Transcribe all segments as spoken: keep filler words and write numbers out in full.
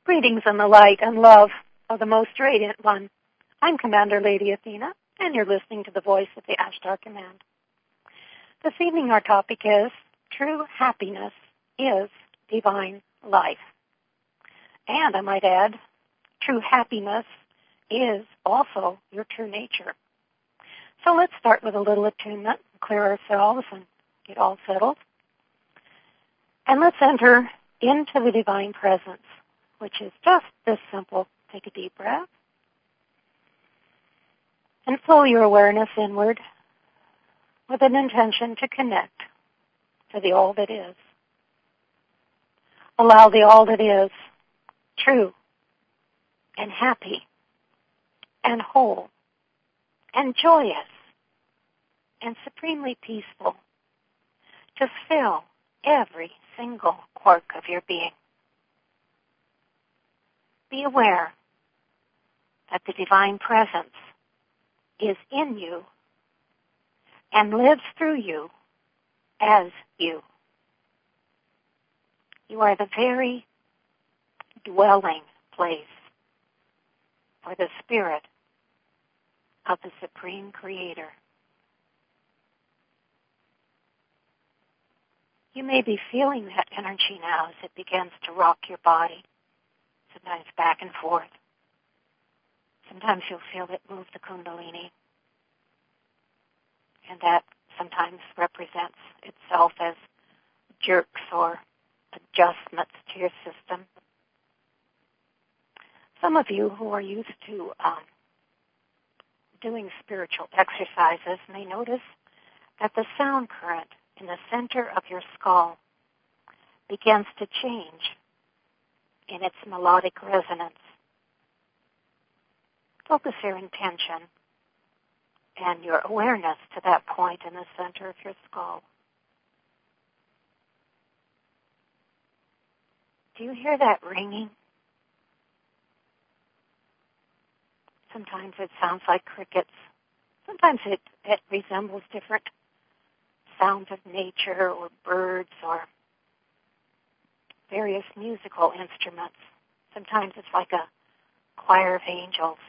Greetings in the light and love of the Most Radiant One. I'm Commander Lady Athena, and you're listening to the voice of the Ashtar Command. This evening our topic is True Happiness is Divine Life. And I might add, true happiness is also your true nature. So let's start with a little attunement, clear ourselves and get all settled. And let's enter into the divine presence, which is just this simple. Take a deep breath and flow your awareness inward with an intention to connect to the all that is. Allow the all that is true and happy and whole and joyous and supremely peaceful to fill every single quark of your being. Be aware that the divine presence is in you and lives through you as you. You are the very dwelling place for the Spirit of the Supreme Creator. You may be feeling that energy now as it begins to rock your body, sometimes back and forth. Sometimes you'll feel it move the Kundalini, and that sometimes represents itself as jerks or adjustments to your system. Some of you who are used to um, doing spiritual exercises may notice that the sound current in the center of your skull begins to change in its melodic resonance. Focus your intention and your awareness to that point in the center of your skull. Do you hear that ringing? Sometimes it sounds like crickets. Sometimes it, it resembles different sounds of nature or birds or various musical instruments. Sometimes it's like a choir of angels.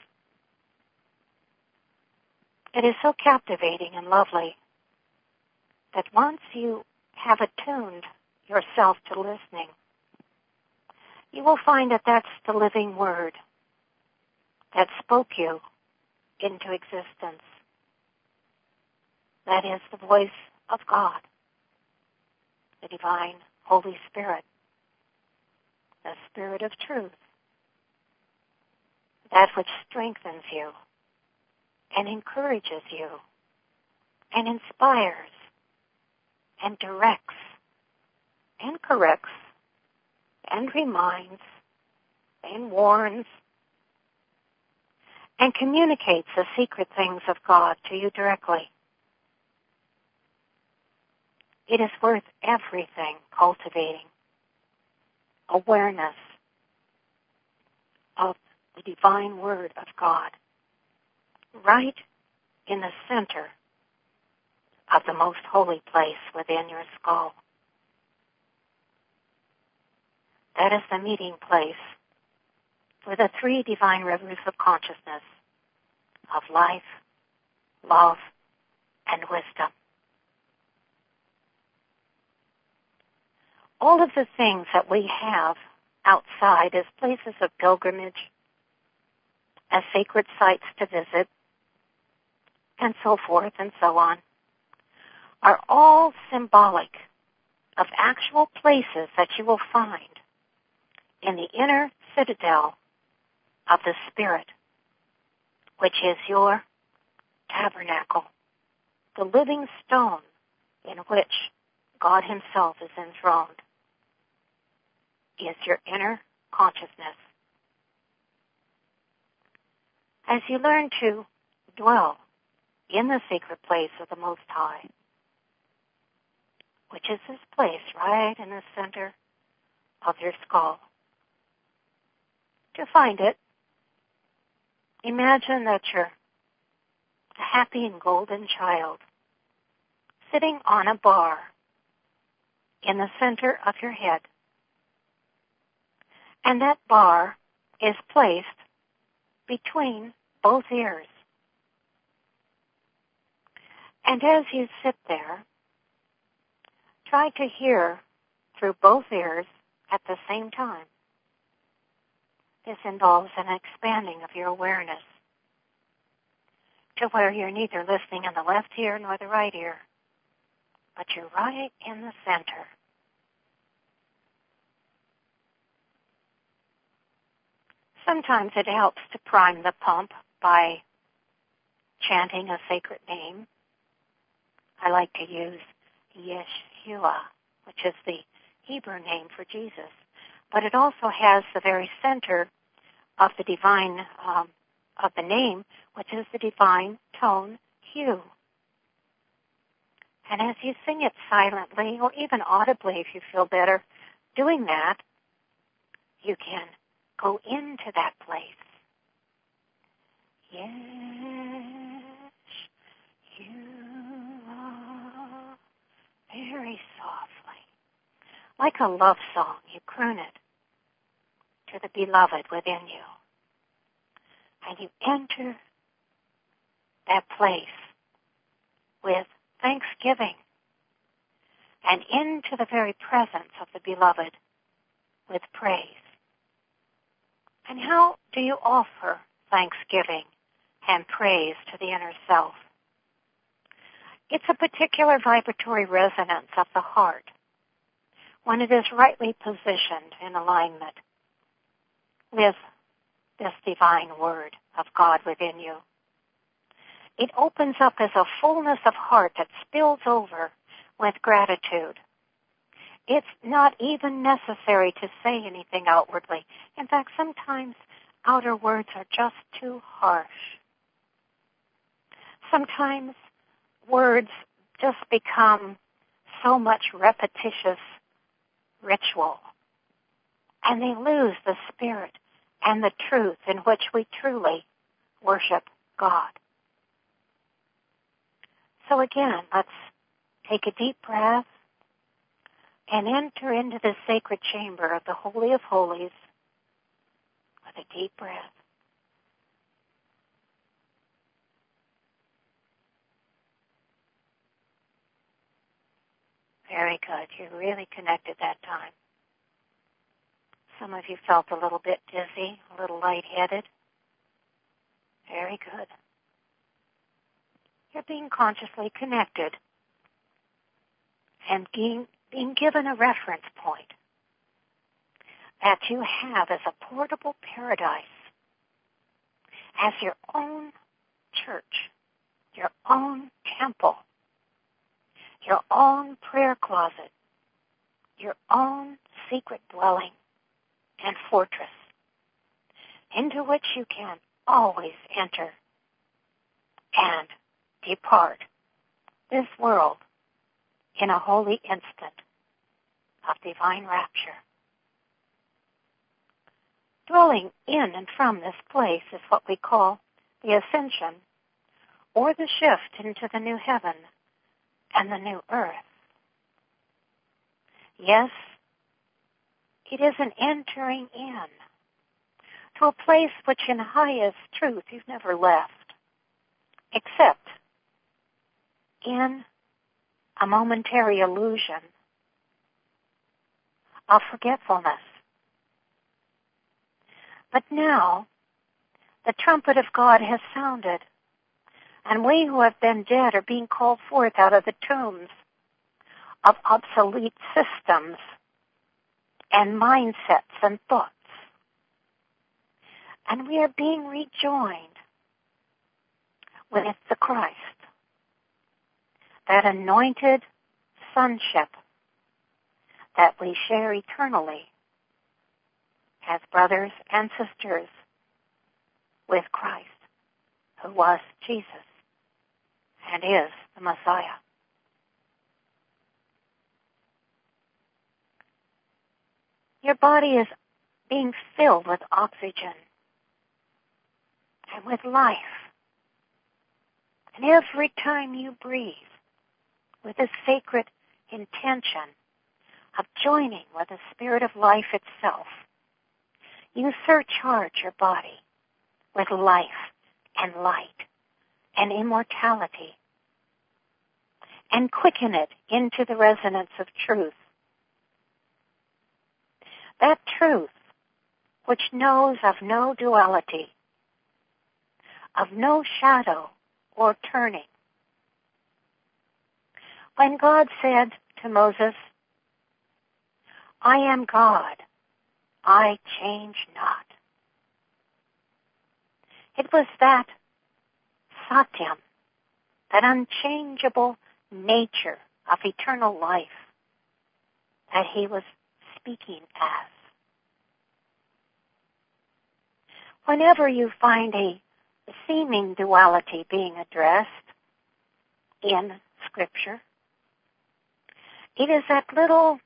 It is so captivating and lovely that once you have attuned yourself to listening, you will find that that's the living word that spoke you into existence. That is the voice of God, the divine Holy Spirit, the Spirit of truth, that which strengthens you and encourages you and inspires and directs and corrects and reminds and warns and communicates the secret things of God to you directly. It is worth everything cultivating awareness of the divine word of God right in the center of the most holy place within your skull. That is the meeting place for the three divine rivers of consciousness of life, love, and wisdom. All of the things that we have outside as places of pilgrimage, as sacred sites to visit, and so forth and so on, are all symbolic of actual places that you will find in the inner citadel of the Spirit, which is your tabernacle, the living stone in which God Himself is enthroned, is your inner consciousness. As you learn to dwell in the sacred place of the Most High, which is this place right in the center of your skull, to find it, imagine that you're a happy and golden child sitting on a bar in the center of your head. And that bar is placed between both ears. And as you sit there, try to hear through both ears at the same time. This involves an expanding of your awareness to where you're neither listening in the left ear nor the right ear, but you're right in the center. Sometimes it helps to prime the pump by chanting a sacred name. I like to use Yeshua, which is the Hebrew name for Jesus, but it also has the very center of the divine, um, of the name, which is the divine tone hue. And as you sing it silently, or even audibly if you feel better doing that, you can go into that place. Yes, you are, very softly. Like a love song, you croon it to the beloved within you. And you enter that place with thanksgiving and into the very presence of the beloved with praise. And how do you offer thanksgiving and praise to the inner self? It's a particular vibratory resonance of the heart when it is rightly positioned in alignment with this divine word of God within you. It opens up as a fullness of heart that spills over with gratitude. It's not even necessary to say anything outwardly. In fact, sometimes outer words are just too harsh. Sometimes words just become so much repetitious ritual, and they lose the spirit and the truth in which we truly worship God. So again, let's take a deep breath and enter into the sacred chamber of the Holy of Holies with a deep breath. Very good. You really connected that time. Some of you felt a little bit dizzy, a little lightheaded. Very good. You're being consciously connected and being, being given a reference point that you have as a portable paradise, as your own church, your own temple, your own prayer closet, your own secret dwelling and fortress into which you can always enter and depart this world in a holy instant of divine rapture. Dwelling in and from this place is what we call the ascension, or the shift into the new heaven and the new earth. Yes, it is an entering in to a place which in highest truth you've never left, except in a momentary illusion of forgetfulness. But now, the trumpet of God has sounded, and we who have been dead are being called forth out of the tombs of obsolete systems and mindsets and thoughts. And we are being rejoined with the Christ, that anointed sonship that we share eternally as brothers and sisters with Christ, who was Jesus and is the Messiah. Your body is being filled with oxygen and with life. And every time you breathe with a sacred intention of joining with the spirit of life itself, you surcharge your body with life and light and immortality and quicken it into the resonance of truth. That truth, which knows of no duality, of no shadow or turning. When God said to Moses, I am God, I change not. It was that Satyam, that unchangeable nature of eternal life that he was speaking as. Whenever you find a seeming duality being addressed in Scripture, it is that little,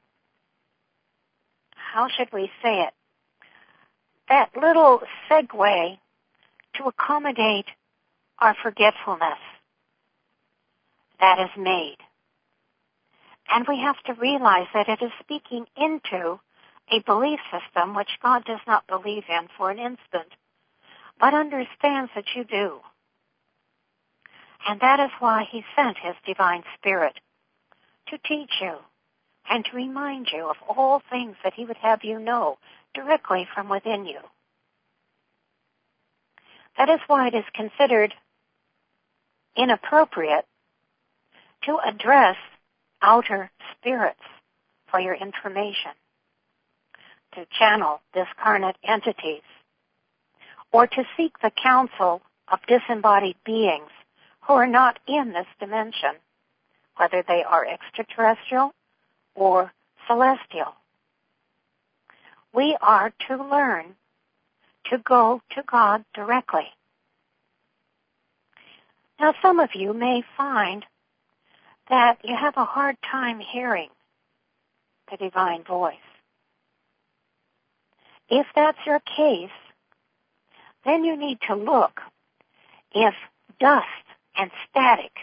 how should we say it, that little segue to accommodate our forgetfulness that is made. And we have to realize that it is speaking into a belief system which God does not believe in for an instant, but understands that you do. And that is why he sent his divine Spirit to teach you and to remind you of all things that he would have you know directly from within you. That is why it is considered inappropriate to address outer spirits for your information, to channel discarnate entities, or to seek the counsel of disembodied beings who are not in this dimension, whether they are extraterrestrial or celestial. We are to learn to go to God directly. Now, some of you may find that you have a hard time hearing the divine voice. If that's your case, then you need to look if dust and static,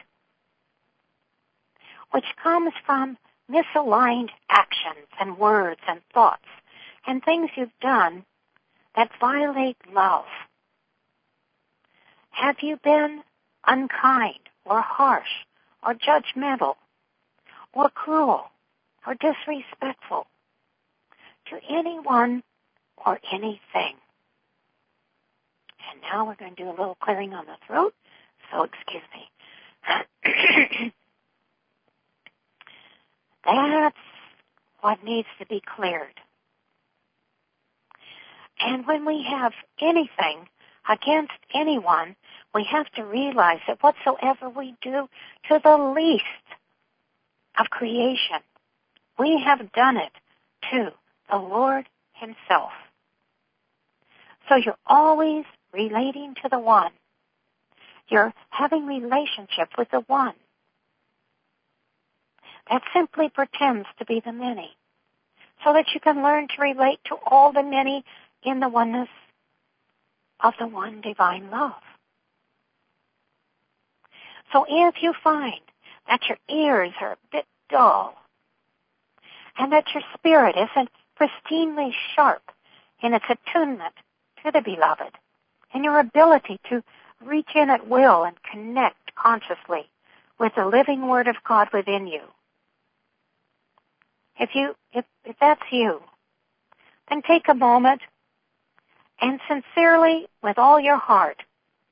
which comes from misaligned actions and words and thoughts and things you've done that violate love. Have you been unkind or harsh or judgmental or cruel or disrespectful to anyone or anything? And now we're going to do a little clearing on the throat, so excuse me. That's what needs to be cleared. And when we have anything against anyone, we have to realize that whatsoever we do to the least of creation, we have done it to the Lord himself. So you're always relating to the one. You're having relationship with the one. That simply pretends to be the many, so that you can learn to relate to all the many in the oneness of the one divine love. So if you find that your ears are a bit dull, and that your spirit isn't pristinely sharp in its attunement to the beloved, and your ability to reach in at will and connect consciously with the living Word of God within you, if you, if, if that's you, then take a moment and sincerely, with all your heart,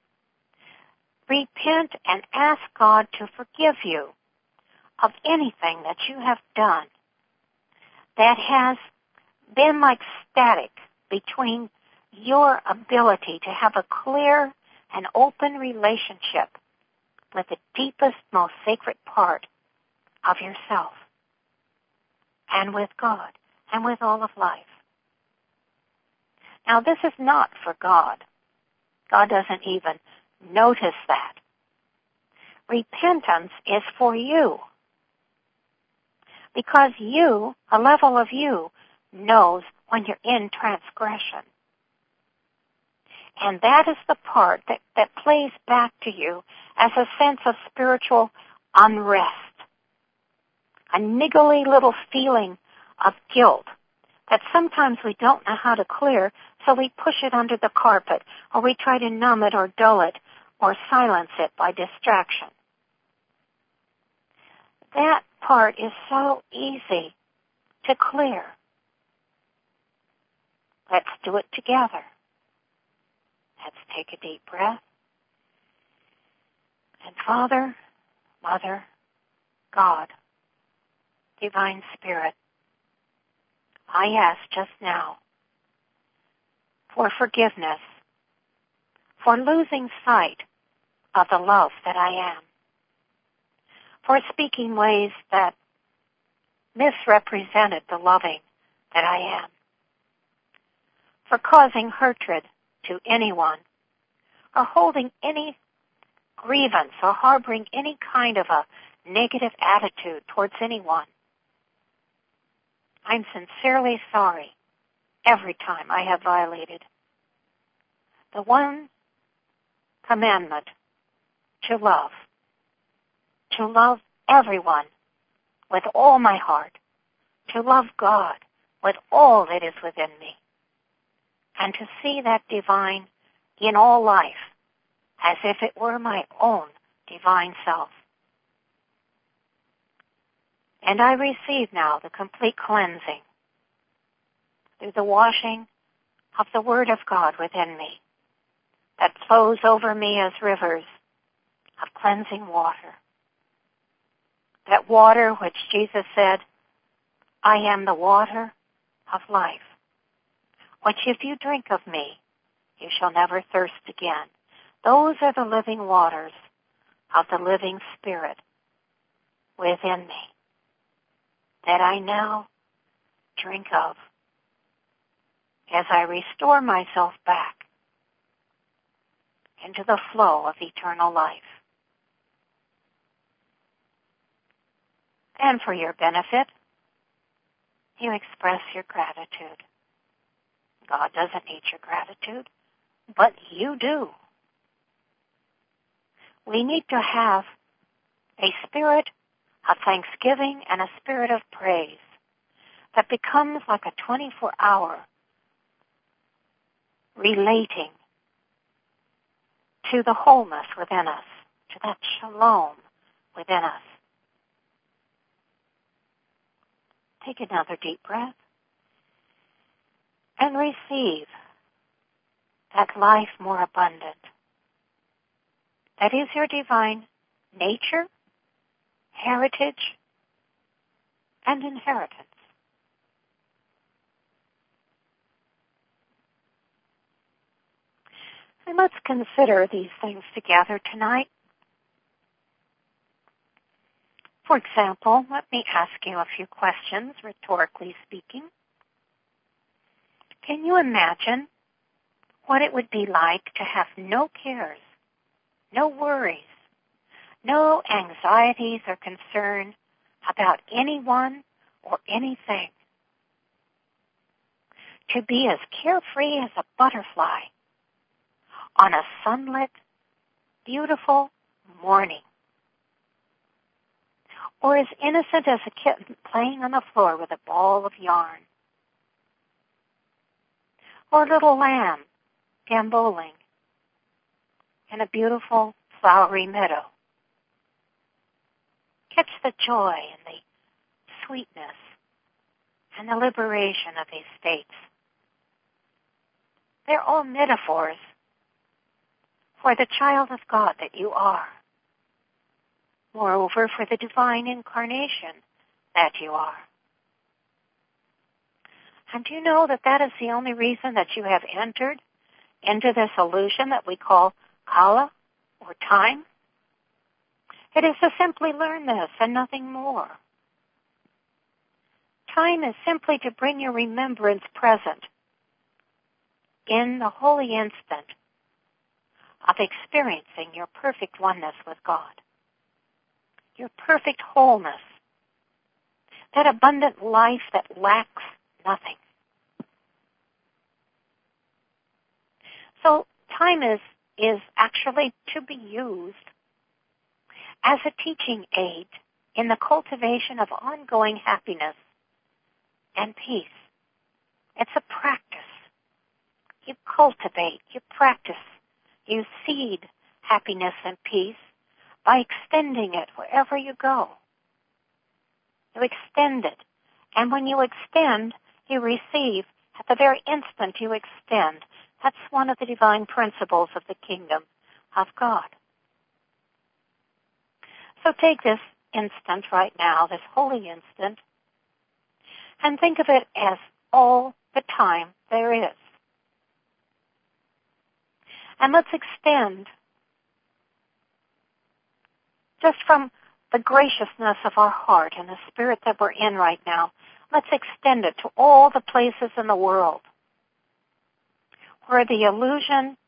repent and ask God to forgive you of anything that you have done that has been like static between your ability to have a clear and open relationship with the deepest, most sacred part of yourself and with God and with all of life. Now, this is not for God. God doesn't even notice that. Repentance is for you. Because you, a level of you, knows when you're in transgression. And that is the part that, that plays back to you as a sense of spiritual unrest. A niggly little feeling of guilt that sometimes we don't know how to clear, so we push it under the carpet, or we try to numb it or dull it or silence it by distraction. That part is so easy to clear. Let's do it together. Let's take a deep breath. And Father, Mother, God, Divine Spirit, I ask just now for forgiveness, for losing sight of the love that I am, for speaking ways that misrepresented the loving that I am, for causing hatred to anyone, or holding any grievance or harboring any kind of a negative attitude towards anyone. I'm sincerely sorry every time I have violated the one commandment to love, to love everyone with all my heart, to love God with all that is within me, and to see that divine in all life as if it were my own divine self. And I receive now the complete cleansing through the washing of the Word of God within me that flows over me as rivers of cleansing water. That water which Jesus said, I am the water of life, which if you drink of me, you shall never thirst again. Those are the living waters of the living Spirit within me that I now drink of as I restore myself back into the flow of eternal life. And for your benefit, you express your gratitude. God doesn't need your gratitude, but you do. We need to have a spirit of thanksgiving and a spirit of praise that becomes like a twenty-four hour relating to the wholeness within us, to that shalom within us. Take another deep breath and receive that life more abundant. That is your divine nature, heritage, and inheritance. And let's consider these things together tonight. For example, let me ask you a few questions, rhetorically speaking. Can you imagine what it would be like to have no cares, no worries, no anxieties or concern about anyone or anything? To be as carefree as a butterfly on a sunlit, beautiful morning. Or as innocent as a kitten playing on the floor with a ball of yarn. Or a little lamb gamboling in a beautiful flowery meadow. Catch the joy and the sweetness and the liberation of these states. They're all metaphors for the child of God that you are. Moreover, for the divine incarnation that you are. And do you know that that is the only reason that you have entered into this illusion that we call kala, or time? It is to simply learn this and nothing more. Time is simply to bring your remembrance present in the holy instant of experiencing your perfect oneness with God. Your perfect wholeness, that abundant life that lacks nothing. So time is, is actually to be used as a teaching aid in the cultivation of ongoing happiness and peace It's a practice. You cultivate, you practice, you seed happiness and peace by extending it wherever you go. You extend it. And when you extend, you receive. At the very instant you extend. That's one of the divine principles of the kingdom of God. So take this instant right now, this holy instant, and think of it as all the time there is. And let's extend just from the graciousness of our heart and the spirit that we're in right now. Let's extend it to all the places in the world where the illusion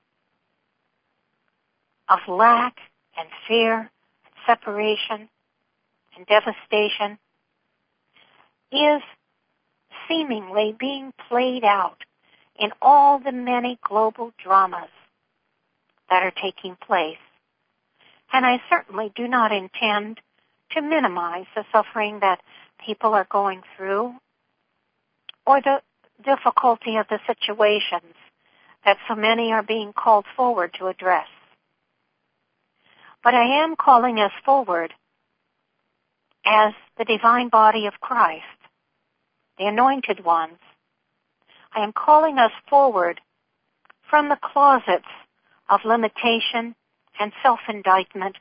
of lack and fear and separation and devastation is seemingly being played out in all the many global dramas that are taking place. And I certainly do not intend to minimize the suffering that people are going through or the difficulty of the situations that so many are being called forward to address. But I am calling us forward as the divine body of Christ, the anointed ones. I am calling us forward from the closets of limitation and self-indictment.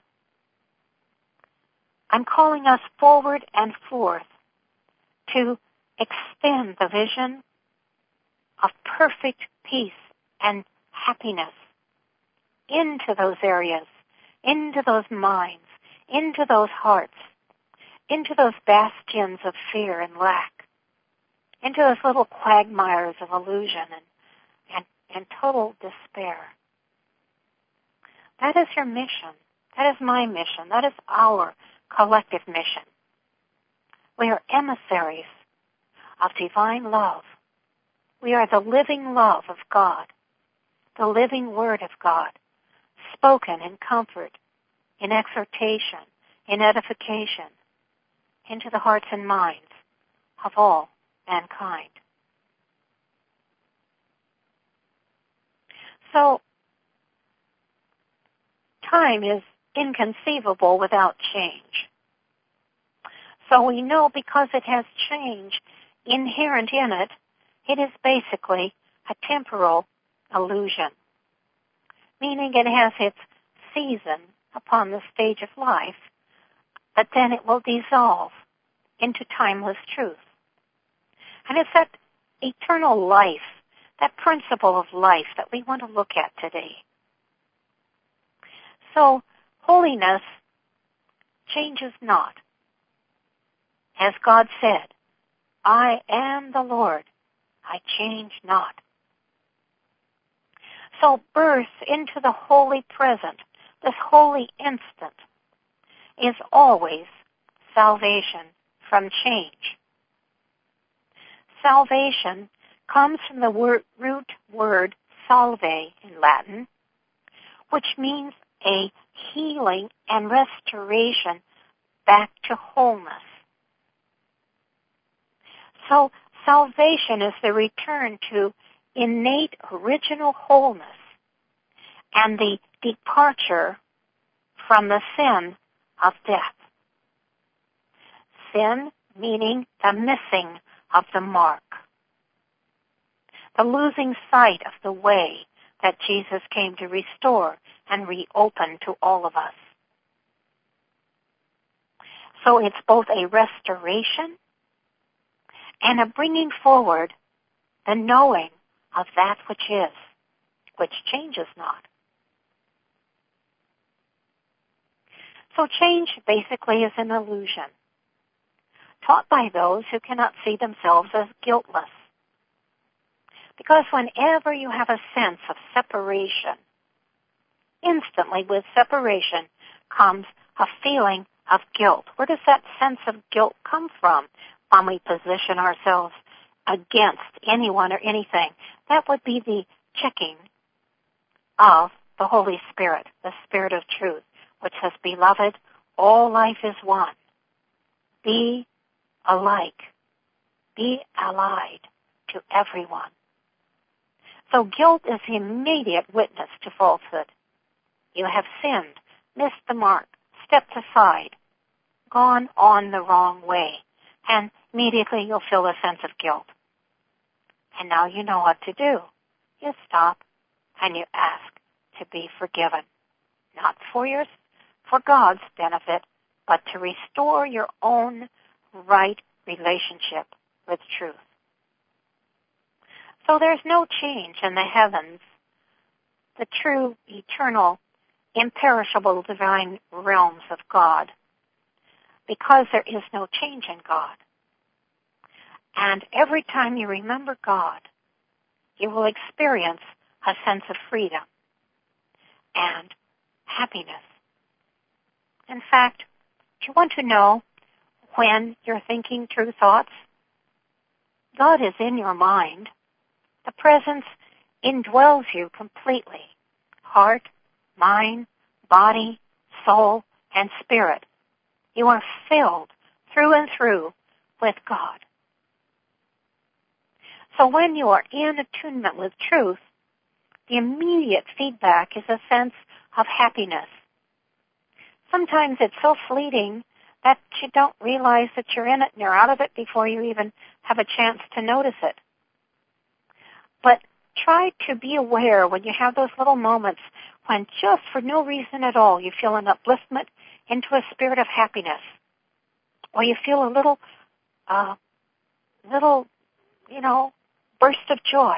I'm calling us forward and forth to extend the vision of perfect peace and happiness into those areas, into those minds, into those hearts, into those bastions of fear and lack, into those little quagmires of illusion and, and, and total despair. That is your mission. That is my mission. That is our collective mission. We are emissaries of divine love. We are the living love of God, the living word of God, spoken in comfort, in exhortation, in edification, into the hearts and minds of all mankind. So, time is inconceivable without change. So we know because it has change inherent in it, it is basically a temporal illusion, meaning it has its season upon the stage of life, but then it will dissolve into timeless truth. And it's that eternal life, that principle of life that we want to look at today. So, holiness changes not. As God said, I am the Lord, I change not. So birth into the holy present, this holy instant, is always salvation from change. Salvation comes from the word, root word salve in Latin, which means a healing and restoration back to wholeness. So salvation is the return to innate original wholeness and the departure from the sin of death. Sin meaning the missing of the mark, the losing sight of the way that Jesus came to restore and reopen to all of us. So it's both a restoration and a bringing forward the knowing of that which is, which changes not. So change basically is an illusion, taught by those who cannot see themselves as guiltless. Because whenever you have a sense of separation, instantly with separation comes a feeling of guilt. Where does that sense of guilt come from when we position ourselves against anyone or anything? That would be the checking of the Holy Spirit, the Spirit of truth, which says, beloved, all life is one. Be alike. Be allied to everyone. So guilt is the immediate witness to falsehood. You have sinned, missed the mark, stepped aside, gone on the wrong way, and immediately you'll feel a sense of guilt. And now you know what to do. You stop and you ask to be forgiven, not for your, for God's benefit, but to restore your own right relationship with truth. So there's no change in the heavens, the true, eternal, imperishable divine realms of God, because there is no change in God. And every time you remember God, you will experience a sense of freedom and happiness. In fact, do you want to know when you're thinking true thoughts? God is in your mind. The presence indwells you completely. Heart, mind, body, soul, and spirit. You are filled through and through with God. So when you are in attunement with truth, the immediate feedback is a sense of happiness. Sometimes it's so fleeting that you don't realize that you're in it and you're out of it before you even have a chance to notice it. But try to be aware when you have those little moments when just for no reason at all you feel an upliftment into a spirit of happiness, or you feel a little, uh, little, you know, burst of joy.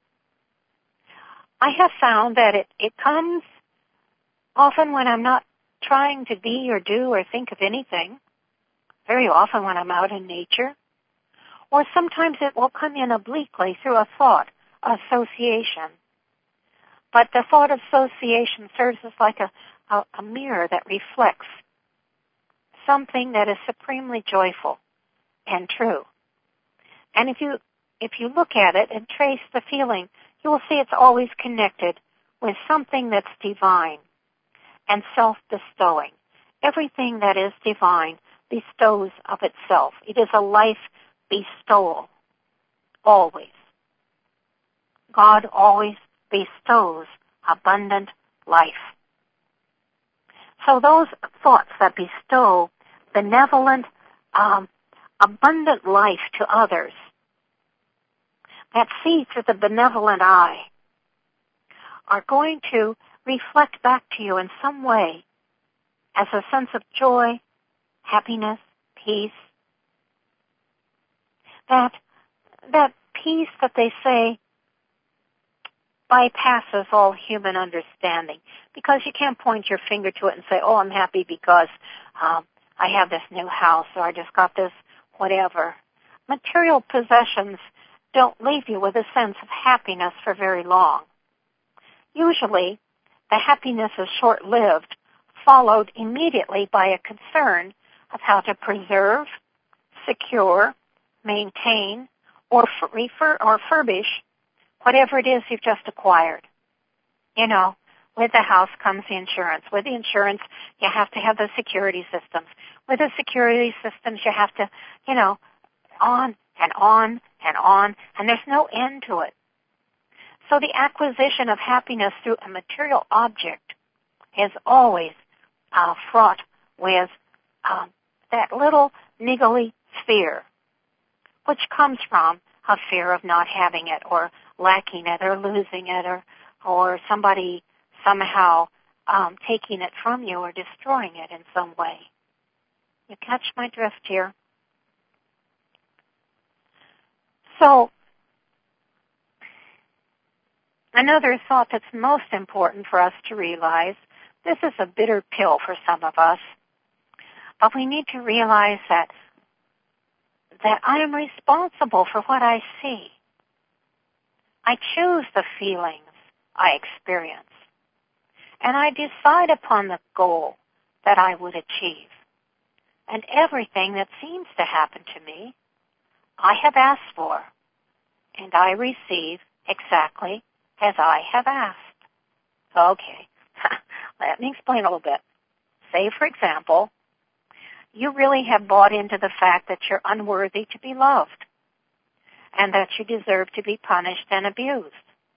I have found that it, it comes often when I'm not trying to be or do or think of anything, very often when I'm out in nature, or sometimes it will come in obliquely through a thought association. But the thought association serves as like a, a, a mirror that reflects something that is supremely joyful and true. And if you if you look at it and trace the feeling, you will see it's always connected with something that's divine and self-bestowing. Everything that is divine bestows of itself. It is a life bestowal, always. God always bestows abundant life. So those thoughts that bestow benevolent, um, abundant life to others, that see through the benevolent eye, are going to reflect back to you in some way as a sense of joy, happiness, peace. That, that peace that they say bypasses all human understanding, because you can't point your finger to it and say, oh, I'm happy because um, I have this new house, or I just got this whatever. Material possessions don't leave you with a sense of happiness for very long. Usually, the happiness is short-lived, followed immediately by a concern of how to preserve, secure, maintain, or refer or furbish whatever it is you've just acquired. You know, with the house comes the insurance. With the insurance, you have to have the security systems. With the security systems, you have to, you know, on and on and on, and there's no end to it. So the acquisition of happiness through a material object is always uh, fraught with um, that little niggly fear, which comes from a fear of not having it, or lacking it, or losing it, or or somebody somehow um, taking it from you or destroying it in some way. You catch my drift here? So, another thought that's most important for us to realize, this is a bitter pill for some of us, but we need to realize that that I am responsible for what I see. I choose the feelings I experience, and I decide upon the goal that I would achieve. And everything that seems to happen to me, I have asked for, and I receive exactly as I have asked. Okay, let me explain a little bit. Say, for example, you really have bought into the fact that you're unworthy to be loved. and that you deserve to be punished and abused.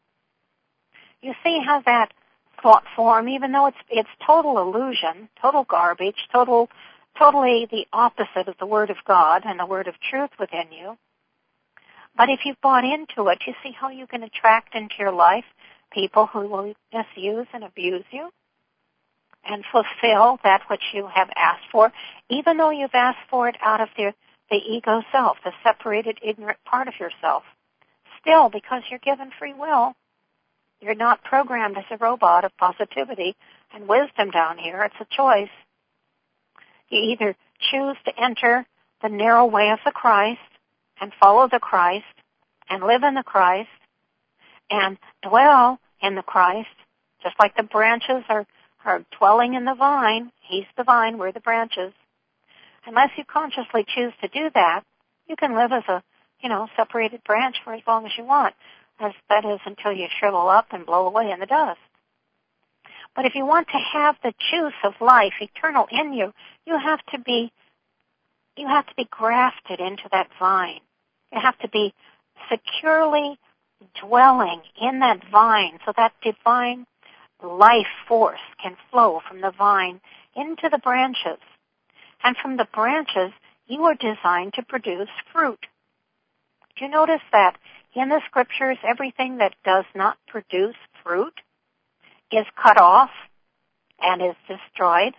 You see how that thought form, even though it's it's total illusion, total garbage, total totally the opposite of the Word of God and the Word of truth within you. But if you've bought into it, you see how you can attract into your life people who will misuse and abuse you and fulfill that which you have asked for, even though you've asked for it out of the, the ego self, the separated, ignorant part of yourself. Still, because you're given free will, you're not programmed as a robot of positivity and wisdom down here. It's a choice. You either choose to enter the narrow way of the Christ and follow the Christ and live in the Christ and dwell in the Christ, just like the branches are, are dwelling in the vine. He's the vine, we're the branches. Unless you consciously choose to do that, you can live as a, you know, separated branch for as long as you want. As, that is until you shrivel up and blow away in the dust. But if you want to have the juice of life eternal in you, you have to be, you have to be grafted into that vine. You have to be securely dwelling in that vine so that divine life force can flow from the vine into the branches. And from the branches, you are designed to produce fruit. Do you notice that in the scriptures, everything that does not produce fruit is cut off and is destroyed?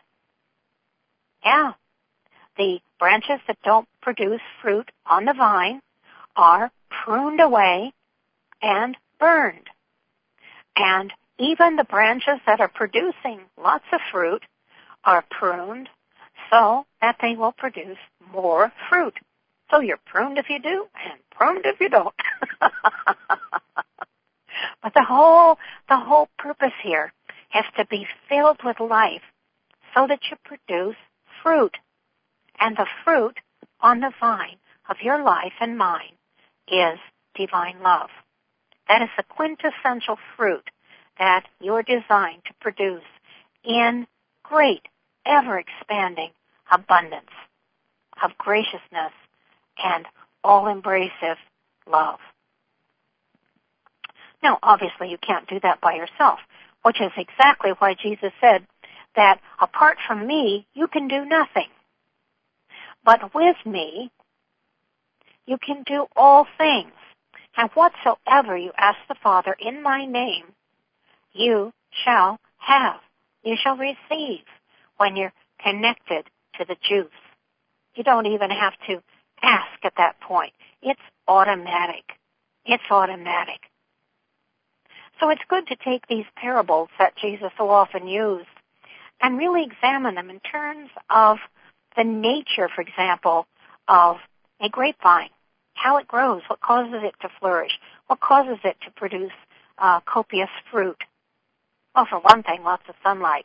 Yeah. The branches that don't produce fruit on the vine are pruned away and burned. And even the branches that are producing lots of fruit are pruned so that they will produce more fruit. So you're pruned if you do, and pruned if you don't. But the whole, the whole purpose here is to be filled with life so that you produce fruit. And the fruit on the vine of your life and mine is divine love. That is the quintessential fruit that you're designed to produce in great, ever-expanding abundance of graciousness and all-embracive love. Now, obviously, you can't do that by yourself, which is exactly why Jesus said that apart from me, you can do nothing. But with me, you can do all things. And whatsoever you ask the Father in my name, you shall have. You shall receive when you're connected to the juice. You don't even have to ask at that point. It's automatic. It's automatic. So it's good to take these parables that Jesus so often used and really examine them in terms of the nature, for example, of a grapevine, how it grows, what causes it to flourish, what causes it to produce uh, copious fruit. Well, for one thing, lots of sunlight.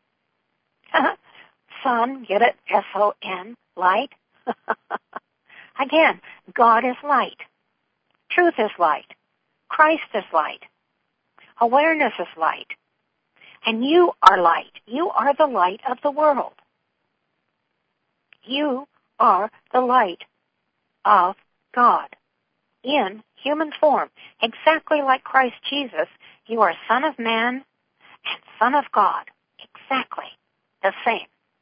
Sun, get it? S O N, light. Again, God is light. Truth is light. Christ is light. Awareness is light. And you are light. You are the light of the world. You are the light of God in human form. Exactly like Christ Jesus, you are Son of Man and Son of God. Exactly the same.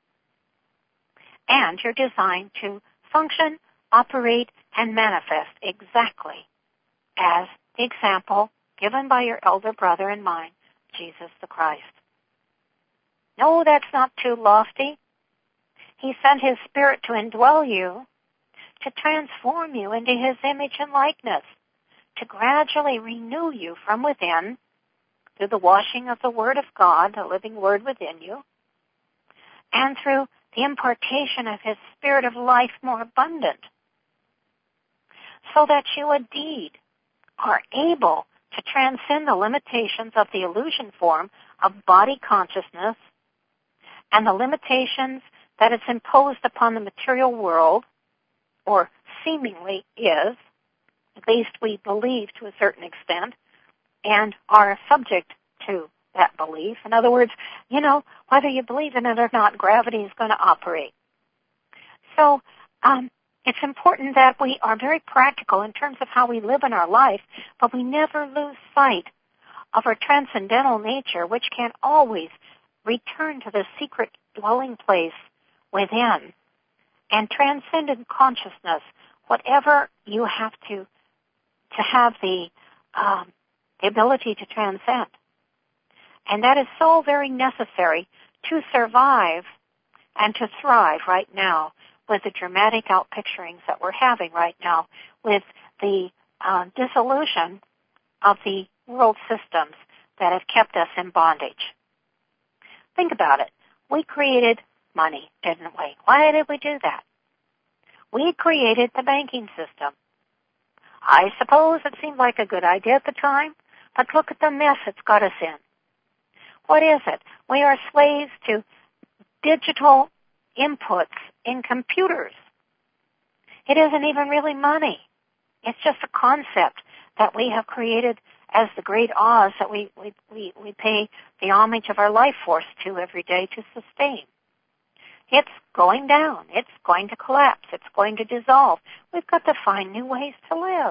And you're designed to function, operate, and manifest exactly as the example given by your elder brother and mine, Jesus the Christ. No, that's not too lofty. He sent His Spirit to indwell you, to transform you into His image and likeness, to gradually renew you from within through the washing of the Word of God, the living Word within you, and through the impartation of His Spirit of life more abundant, so that you indeed are able to transcend the limitations of the illusion form of body consciousness and the limitations that it's imposed upon the material world, or seemingly is, at least we believe to a certain extent, and are subject to that belief. In other words, you know, whether you believe in it or not, gravity is going to operate. So, um, It's important that we are very practical in terms of how we live in our life, but we never lose sight of our transcendental nature, which can always return to the secret dwelling place within and transcendent consciousness, whatever you have to to have the, um, the ability to transcend. And that is so very necessary to survive and to thrive right now with the dramatic outpicturings that we're having right now, with the uh, dissolution of the world systems that have kept us in bondage. Think about it. We created money, didn't we? Why did we do that? We created the banking system. I suppose it seemed like a good idea at the time, but look at the mess it's got us in. What is it? We are slaves to digital inputs in computers. It isn't even really money. It's just a concept that we have created as the great Oz that we, we, we, we pay the homage of our life force to every day to sustain. It's going down. It's going to collapse. It's going to dissolve. We've got to find new ways to live.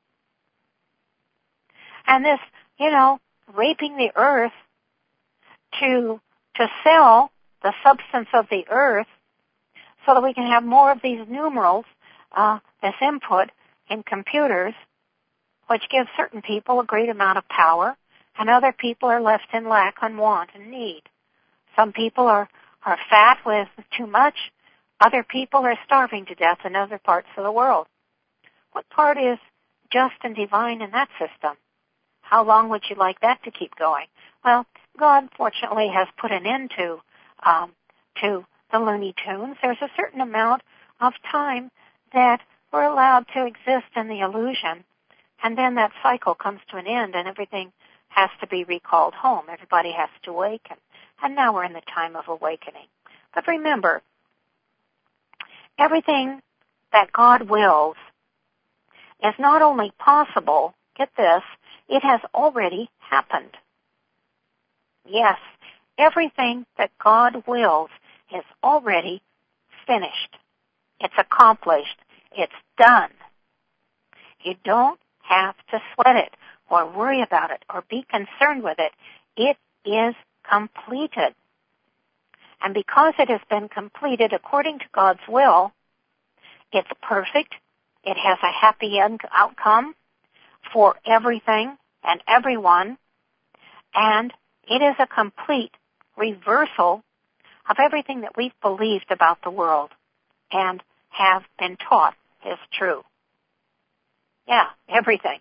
And this, you know, raping the earth to to sell the substance of the earth so that we can have more of these numerals, uh, this input in computers, which gives certain people a great amount of power, and other people are left in lack and want and need. Some people are, are fat with too much. Other people are starving to death in other parts of the world. What part is just and divine in that system? How long would you like that to keep going? Well, God, fortunately, has put an end to um, to the Looney Tunes. There's a certain amount of time that we're allowed to exist in the illusion, and then that cycle comes to an end, and everything has to be recalled home. Everybody has to awaken, and now we're in the time of awakening. But remember, everything that God wills is not only possible, get this, it has already happened. Yes, everything that God wills is already finished. It's accomplished. It's done. You don't have to sweat it or worry about it or be concerned with it. It is completed. And because it has been completed according to God's will, it's perfect. It has a happy outcome for everything and everyone, and it is a complete reversal of everything that we've believed about the world and have been taught is true. Yeah, everything.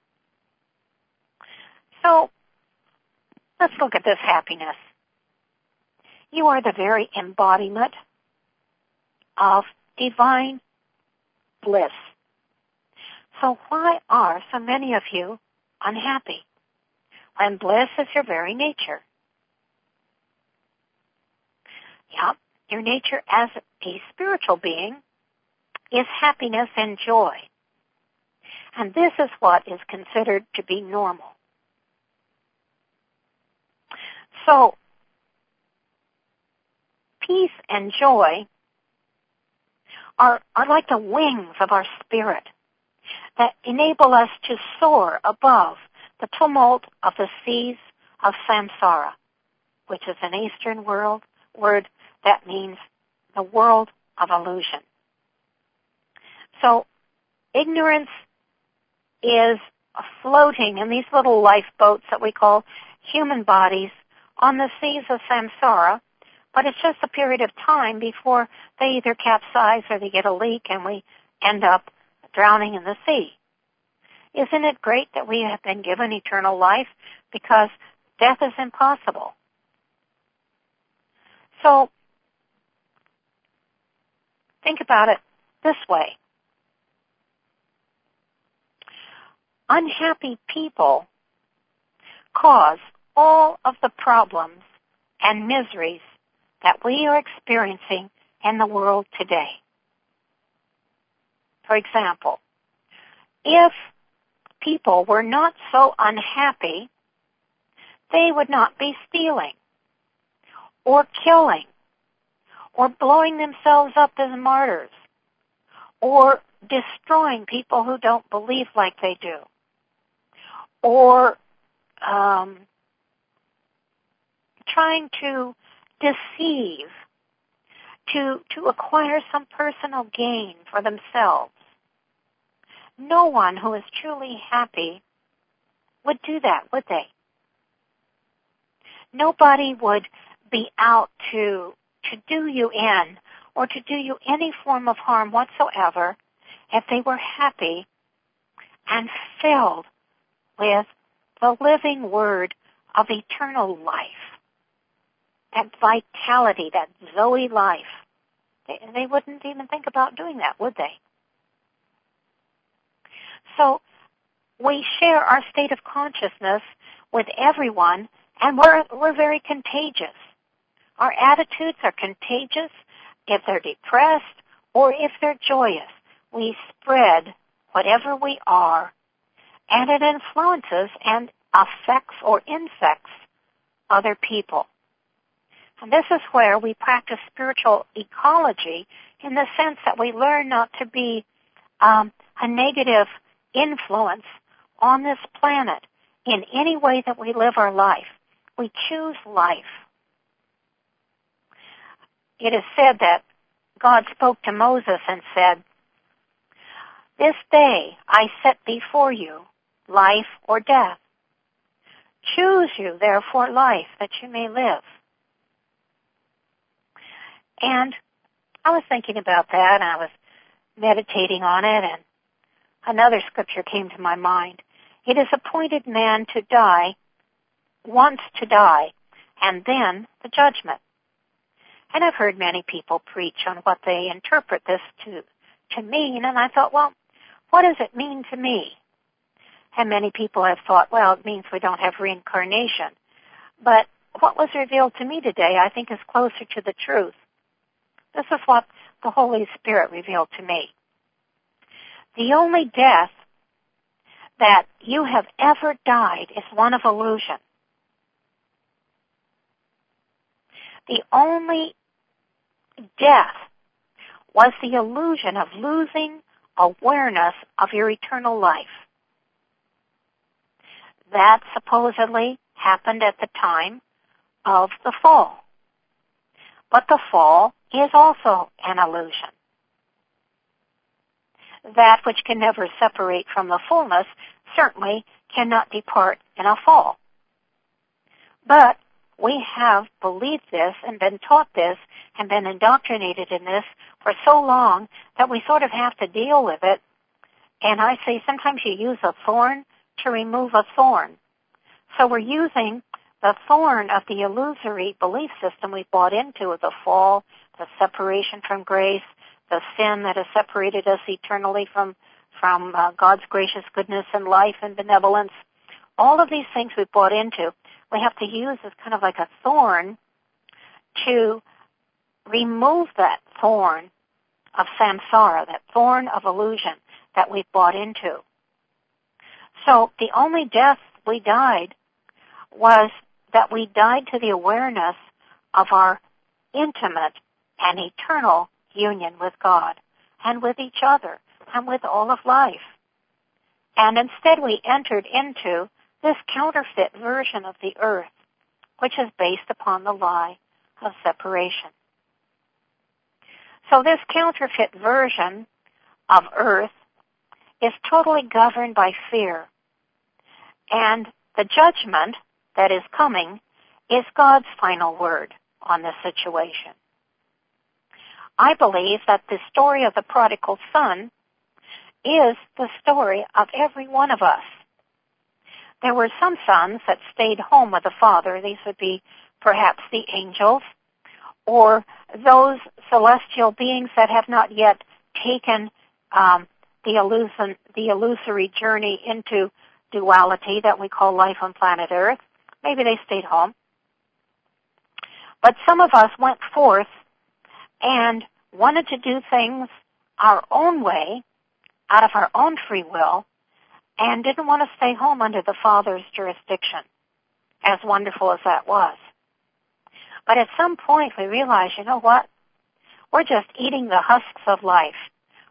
So, let's look at this happiness. You are the very embodiment of divine bliss. So why are so many of you unhappy when bliss is your very nature? Yeah, your nature as a spiritual being is happiness and joy. And this is what is considered to be normal. So, peace and joy are, are like the wings of our spirit that enable us to soar above the tumult of the seas of samsara, which is an Eastern world word that means the world of illusion. So, ignorance is floating in these little lifeboats that we call human bodies on the seas of samsara, but it's just a period of time before they either capsize or they get a leak and we end up drowning in the sea. Isn't it great that we have been given eternal life because death is impossible? So, think about it this way. Unhappy people cause all of the problems and miseries that we are experiencing in the world today. For example, if people were not so unhappy, they would not be stealing or killing or blowing themselves up as martyrs or destroying people who don't believe like they do, or um, trying to deceive, to, to acquire some personal gain for themselves. No one who is truly happy would do that, would they? Nobody would be out to, to do you in or to do you any form of harm whatsoever if they were happy and filled with the living word of eternal life, that vitality, that Zoe life. They, they wouldn't even think about doing that, would they? So we share our state of consciousness with everyone, and we're, we're very contagious. Our attitudes are contagious if they're depressed or if they're joyous. We spread whatever we are, and it influences and affects or infects other people. And this is where we practice spiritual ecology in the sense that we learn not to be um, a negative influence on this planet in any way that we live our life. We choose life. It is said that God spoke to Moses and said, "This day I set before you life or death. Choose you therefore life that you may live." And I was thinking about that, and I was meditating on it, and another scripture came to my mind. It is appointed man to die, once to die, and then the judgment. And I've heard many people preach on what they interpret this to, to mean, and I thought, well, what does it mean to me? And many people have thought, well, it means we don't have reincarnation. But what was revealed to me today, I think, is closer to the truth. This is what the Holy Spirit revealed to me. The only death that you have ever died is one of illusion. The only death was the illusion of losing awareness of your eternal life. That supposedly happened at the time of the fall. But the fall is also an illusion. That which can never separate from the fullness certainly cannot depart in a fall. But we have believed this and been taught this and been indoctrinated in this for so long that we sort of have to deal with it. And I say sometimes you use a thorn to remove a thorn. So we're using the thorn of the illusory belief system we bought into of the fall, the separation from grace, the sin that has separated us eternally from from uh, God's gracious goodness and life and benevolence. All of these things we bought into, we have to use as kind of like a thorn to remove that thorn of samsara, that thorn of illusion that we've bought into. So the only death we died was that we died to the awareness of our intimate and eternal union with God and with each other and with all of life. And instead we entered into this counterfeit version of the earth, which is based upon the lie of separation. So this counterfeit version of earth is totally governed by fear. And the judgment that is coming is God's final word on this situation. I believe that the story of the prodigal son is the story of every one of us. There were some sons that stayed home with the father. These would be perhaps the angels or those celestial beings that have not yet taken um, the, illusion, the illusory journey into duality that we call life on planet Earth. Maybe they stayed home. But some of us went forth and wanted to do things our own way, out of our own free will, and didn't want to stay home under the Father's jurisdiction, as wonderful as that was. But at some point we realized, you know what? We're just eating the husks of life.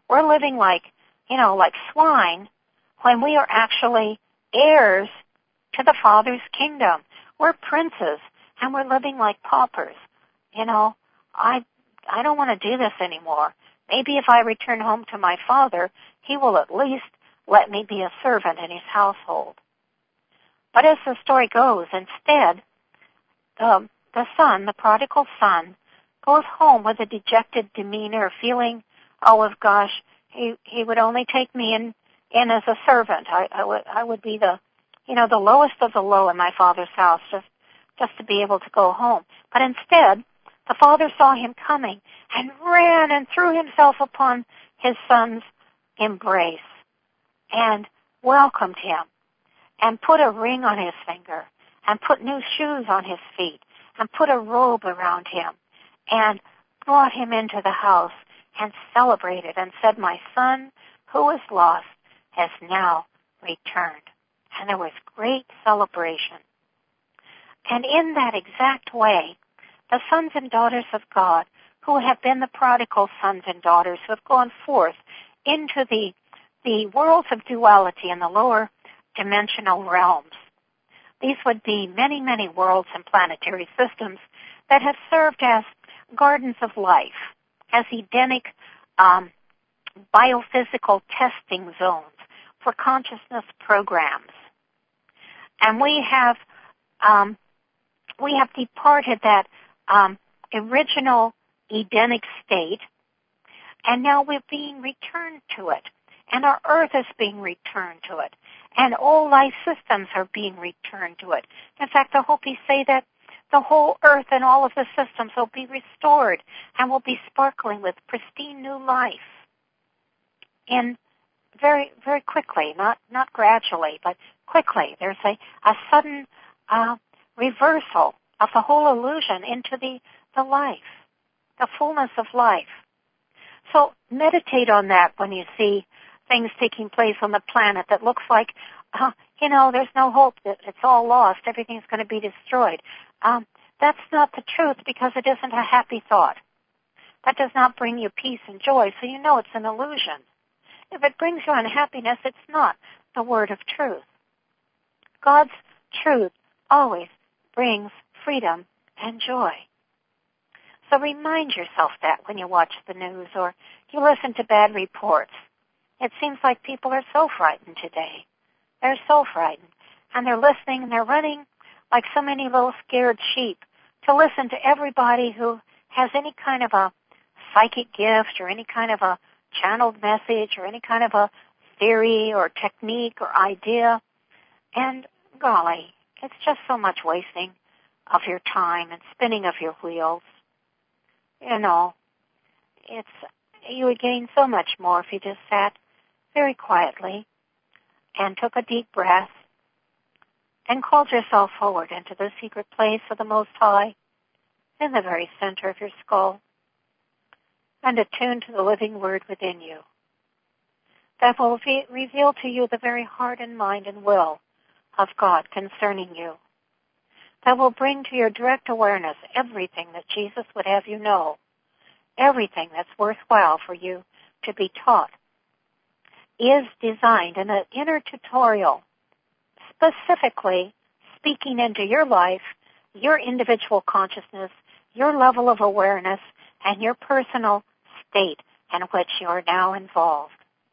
we're living like, you know, like swine when we are actually heirs to the Father's kingdom. We're princes, and we're living like paupers. You know, I I don't want to do this anymore. Maybe if I return home to my Father, He will at least let me be a servant in His household. But as the story goes, instead, the, the son, the prodigal son, goes home with a dejected demeanor, feeling, oh, if gosh, he, he would only take me in, in as a servant. I, I would, I would be the, you know, the lowest of the low in my father's house, just, just to be able to go home. But instead, the father saw him coming and ran and threw himself upon his son's embrace and welcomed him and put a ring on his finger and put new shoes on his feet and put a robe around him and brought him into the house and celebrated and said, my son who was lost has now returned. And there was great celebration. And in that exact way, the sons and daughters of God, who have been the prodigal sons and daughters, who have gone forth into the, the worlds of duality in the lower dimensional realms. These would be many, many worlds and planetary systems that have served as gardens of life, as Edenic um, biophysical testing zones for consciousness programs. And we have um, we have departed that um, original Edenic state, and now we're being returned to it. And our earth is being returned to it. And all life systems are being returned to it. In fact, the Hopis say that the whole earth and all of the systems will be restored and will be sparkling with pristine new life. In very, very quickly, not, not gradually, but quickly. There's a, a sudden uh, reversal of the whole illusion into the, the life, the fullness of life. So meditate on that when you see things taking place on the planet that looks like, uh, you know, there's no hope, that it's all lost, everything's going to be destroyed. Um, that's not the truth, because it isn't a happy thought. That does not bring you peace and joy, so you know it's an illusion. If it brings you unhappiness, it's not the word of truth. God's truth always brings freedom and joy. So remind yourself that when you watch the news or you listen to bad reports. It seems like people are so frightened today. They're so frightened. And they're listening and they're running like so many little scared sheep to listen to everybody who has any kind of a psychic gift or any kind of a channeled message or any kind of a theory or technique or idea. And golly, it's just so much wasting of your time and spinning of your wheels. You know, it's, you would gain so much more if you just sat very quietly and took a deep breath and called yourself forward into the secret place of the Most High in the very center of your skull and attune to the living word within you that will re- reveal to you the very heart and mind and will of God concerning you, that will bring to your direct awareness everything that Jesus would have you know, everything that's worthwhile for you to be taught, is designed in an inner tutorial, specifically speaking into your life, your individual consciousness, your level of awareness, and your personal state in which you are now involved.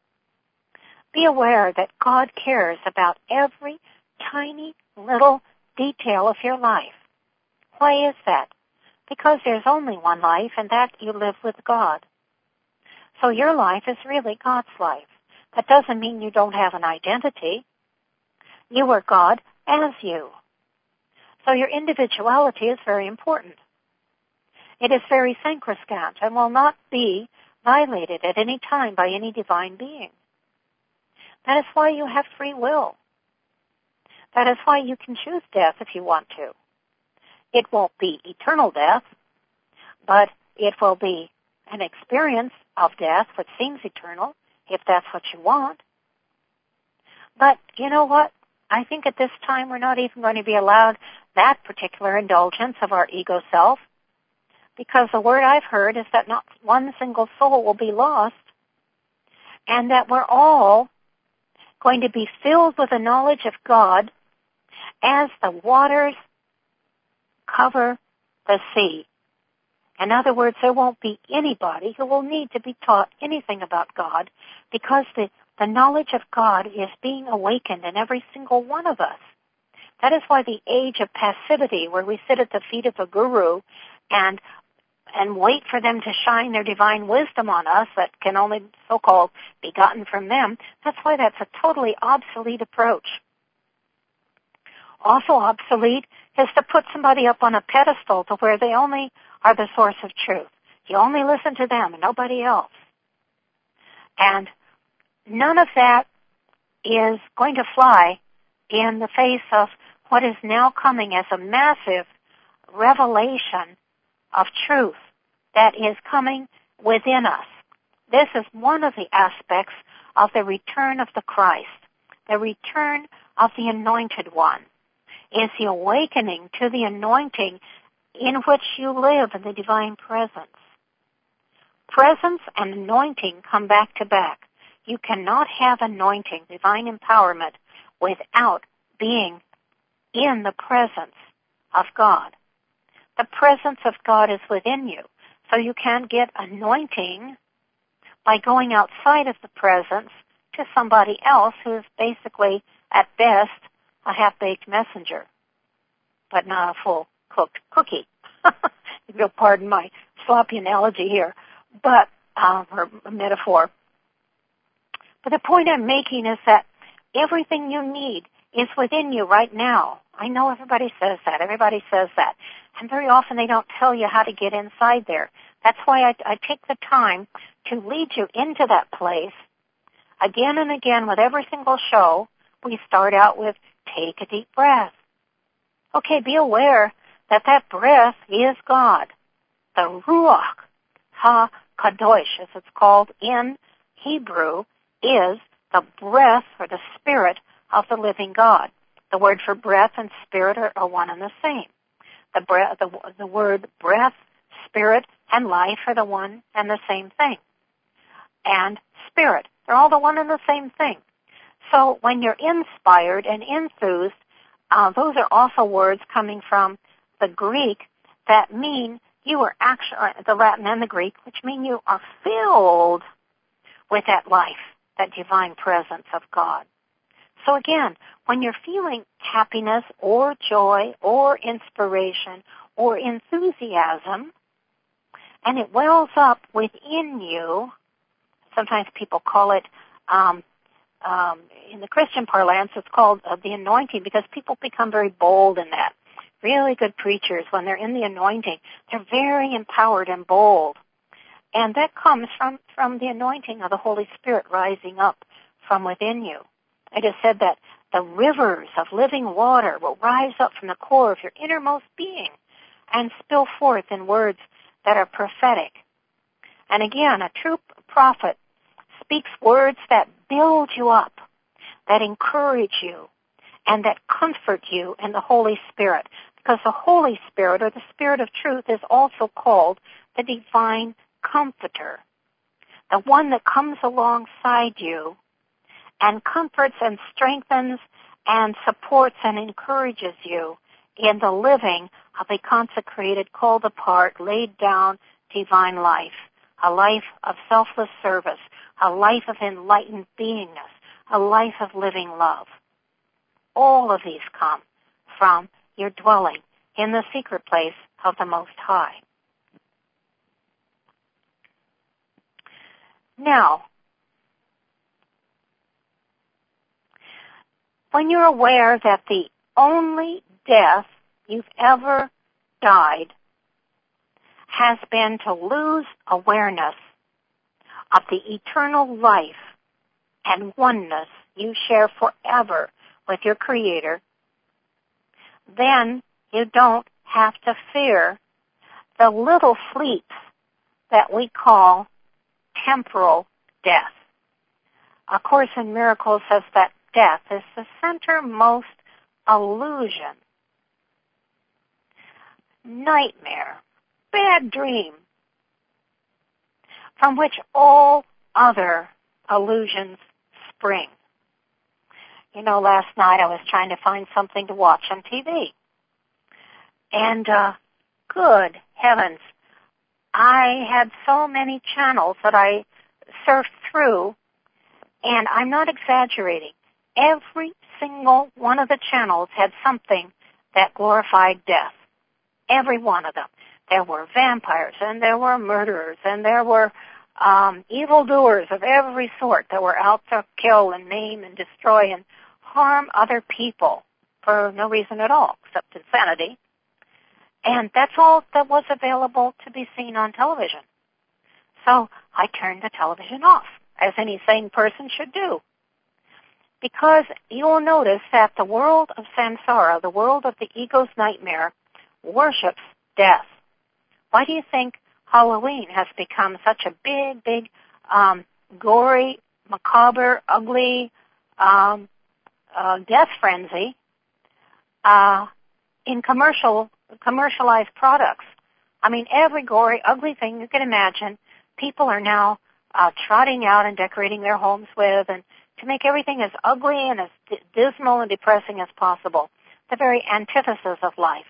Be aware that God cares about every tiny little detail of your life. Why is that? Because there's only one life, and that you live with God. So your life is really God's life. That doesn't mean you don't have an identity. You are God as you. So your individuality is very important. It is very sacrosanct and will not be violated at any time by any divine being. That is why you have free will. That is why you can choose death if you want to. It won't be eternal death, but it will be an experience of death which seems eternal, if that's what you want. But you know what? I think at this time we're not even going to be allowed that particular indulgence of our ego self, because the word I've heard is that not one single soul will be lost. and that we're all going to be filled with the knowledge of God as the waters cover the sea. In other words, there won't be anybody who will need to be taught anything about God, because the, the knowledge of God is being awakened in every single one of us. That is why the age of passivity, where we sit at the feet of a guru and and wait for them to shine their divine wisdom on us that can only so-called be gotten from them, that's why that's a totally obsolete approach. Also obsolete is to put somebody up on a pedestal to where they only are the source of truth. You only listen to them and nobody else. And none of that is going to fly in the face of what is now coming as a massive revelation of truth that is coming within us. This is one of the aspects of the return of the Christ, the return of the Anointed One, is the awakening to the anointing in which you live in the divine presence. Presence and anointing come back to back. You cannot have anointing, divine empowerment, without being in the presence of God. The presence of God is within you, so you can't get anointing by going outside of the presence to somebody else who is basically, at best, a half-baked messenger, but not a full-cooked cookie. If you'll pardon my sloppy analogy here, but um, or metaphor. But the point I'm making is that everything you need is within you right now. I know everybody says that. Everybody says that. And very often they don't tell you how to get inside there. That's why I, I take the time to lead you into that place. Again and again with every single show, we start out with take a deep breath. Okay, be aware that that breath is God. The Ruach HaKadosh, as it's called in Hebrew, is the breath or the spirit of the living God. The word for breath and spirit are, are one and the same. The, breath, the, the word breath, spirit, and life are the one and the same thing. And spirit, they're all the one and the same thing. So when you're inspired and enthused, uh, those are also words coming from the Greek that mean you are actually, the Latin and the Greek, which mean you are filled with that life, that divine presence of God. So again, when you're feeling happiness or joy or inspiration or enthusiasm, and it wells up within you, sometimes people call it, um, um, in the Christian parlance, it's called uh, the anointing, because people become very bold in that. Really good preachers, when they're in the anointing, they're very empowered and bold. And that comes from, from the anointing of the Holy Spirit rising up from within you. I just said that the rivers of living water will rise up from the core of your innermost being and spill forth in words that are prophetic. And again, a true prophet speaks words that build you up, that encourage you, and that comfort you in the Holy Spirit. Because the Holy Spirit, or the Spirit of Truth, is also called the Divine Comforter, the one that comes alongside you and comforts and strengthens and supports and encourages you in the living of a consecrated, called apart, laid down divine life, a life of selfless service, a life of enlightened beingness, a life of living love. All of these come from your dwelling in the secret place of the Most High. Now, when you're aware that the only death you've ever died has been to lose awareness of the eternal life and oneness you share forever with your Creator, then you don't have to fear the little sleeps that we call temporal death. A Course in Miracles says that death is the centermost illusion, nightmare, bad dream, from which all other illusions spring. You know, last night I was trying to find something to watch on T V. And, uh, good heavens, I had so many channels that I surfed through, and I'm not exaggerating. Every single one of the channels had something that glorified death. Every one of them. There were vampires, and there were murderers, and there were um, evildoers of every sort that were out to kill and maim and destroy and harm other people for no reason at all, except insanity. And that's all that was available to be seen on television. So I turned the television off, as any sane person should do. Because you will notice that the world of samsara, the world of the ego's nightmare, worships death. Why do you think Halloween has become such a big, big, um, gory, macabre, ugly um, uh, death frenzy uh, in commercial commercialized products? I mean, every gory, ugly thing you can imagine, people are now uh, trotting out and decorating their homes with, and to make everything as ugly and as d- dismal and depressing as possible, the very antithesis of life.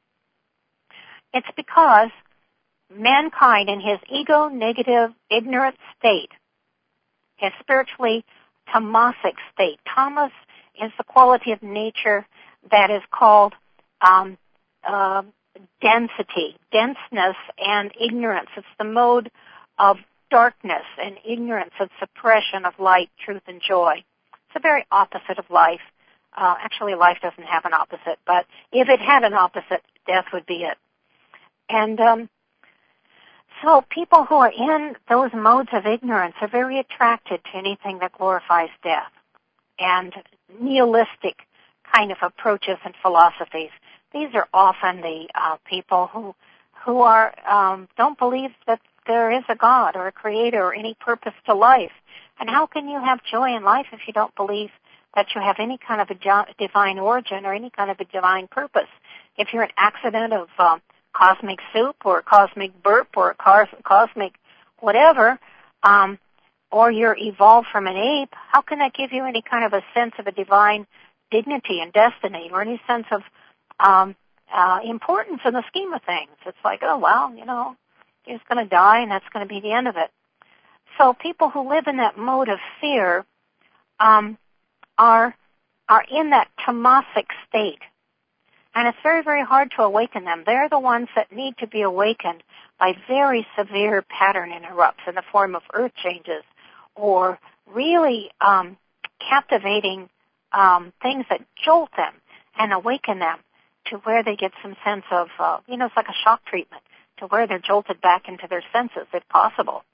It's because mankind in his ego-negative, ignorant state, his spiritually tamasic state. Tamas is the quality of nature that is called um, uh, density, denseness and ignorance. It's the mode of darkness and ignorance and suppression of light, truth, and joy. It's the very opposite of life. Uh, actually, life doesn't have an opposite, but if it had an opposite, death would be it. And um, so people who are in those modes of ignorance are very attracted to anything that glorifies death and nihilistic kind of approaches and philosophies. These are often the uh, people who who are um, don't believe that there is a God or a creator or any purpose to life. And how can you have joy in life if you don't believe that you have any kind of a divine origin or any kind of a divine purpose? If you're an accident of um, cosmic soup or a cosmic burp or a cos- cosmic whatever, um, or you're evolved from an ape, how can that give you any kind of a sense of a divine dignity and destiny or any sense of um, uh, importance in the scheme of things? It's like, oh, well, you know, he's going to die and that's going to be the end of it. So people who live in that mode of fear um, are are in that tamasic state. And it's very, very hard to awaken them. They're the ones that need to be awakened by very severe pattern interrupts in the form of earth changes or really um, captivating um, things that jolt them and awaken them to where they get some sense of, uh, you know, it's like a shock treatment, to where they're jolted back into their senses, if possible.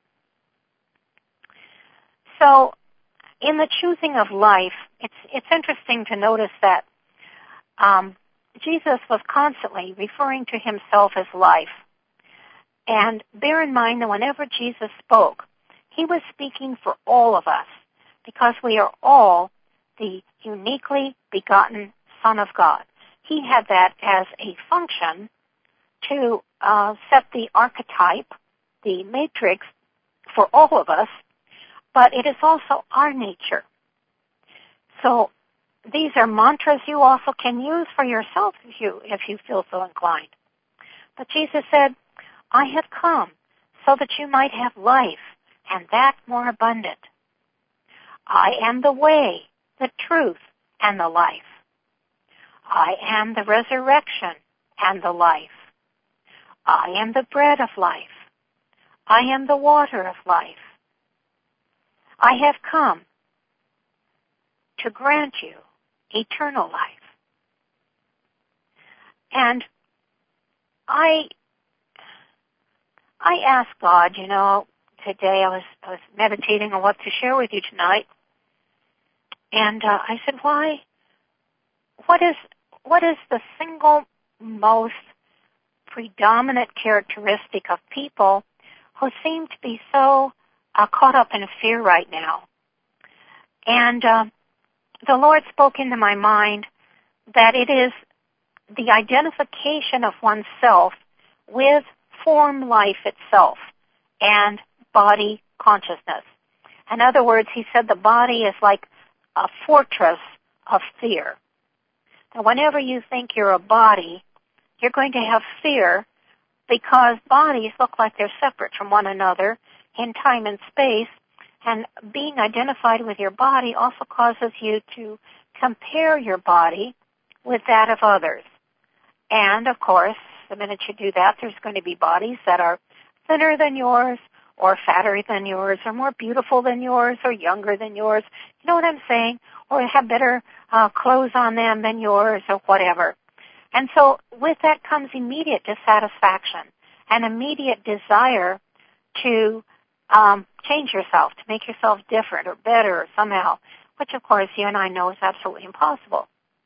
So in the choosing of life, it's it's interesting to notice that um, Jesus was constantly referring to himself as life. And bear in mind that whenever Jesus spoke, he was speaking for all of us because we are all the uniquely begotten Son of God. He had that as a function to uh, set the archetype, the matrix, for all of us, but it is also our nature. So these are mantras you also can use for yourself if you if you feel so inclined. But Jesus said, I have come so that you might have life, and that more abundant. I am the way, the truth, and the life. I am the resurrection and the life. I am the bread of life. I am the water of life. I have come to grant you eternal life. And I I asked God, you know, today I was I was meditating on what to share with you tonight, and uh, I said, why? What is what is the single most predominant characteristic of people who seem to be so uh, caught up in fear right now? And uh, the Lord spoke into my mind that it is the identification of oneself with form life itself and body consciousness. In other words, he said the body is like a fortress of fear. Now, whenever you think you're a body, you're going to have fear because bodies look like they're separate from one another in time and space, and being identified with your body also causes you to compare your body with that of others. And, of course, the minute you do that, there's going to be bodies that are thinner than yours, or fatter than yours, or more beautiful than yours, or younger than yours. You know what I'm saying? Or have better uh, clothes on them than yours, or whatever. And so with that comes immediate dissatisfaction, an immediate desire to um, change yourself, to make yourself different or better or somehow, which, of course, you and I know is absolutely impossible.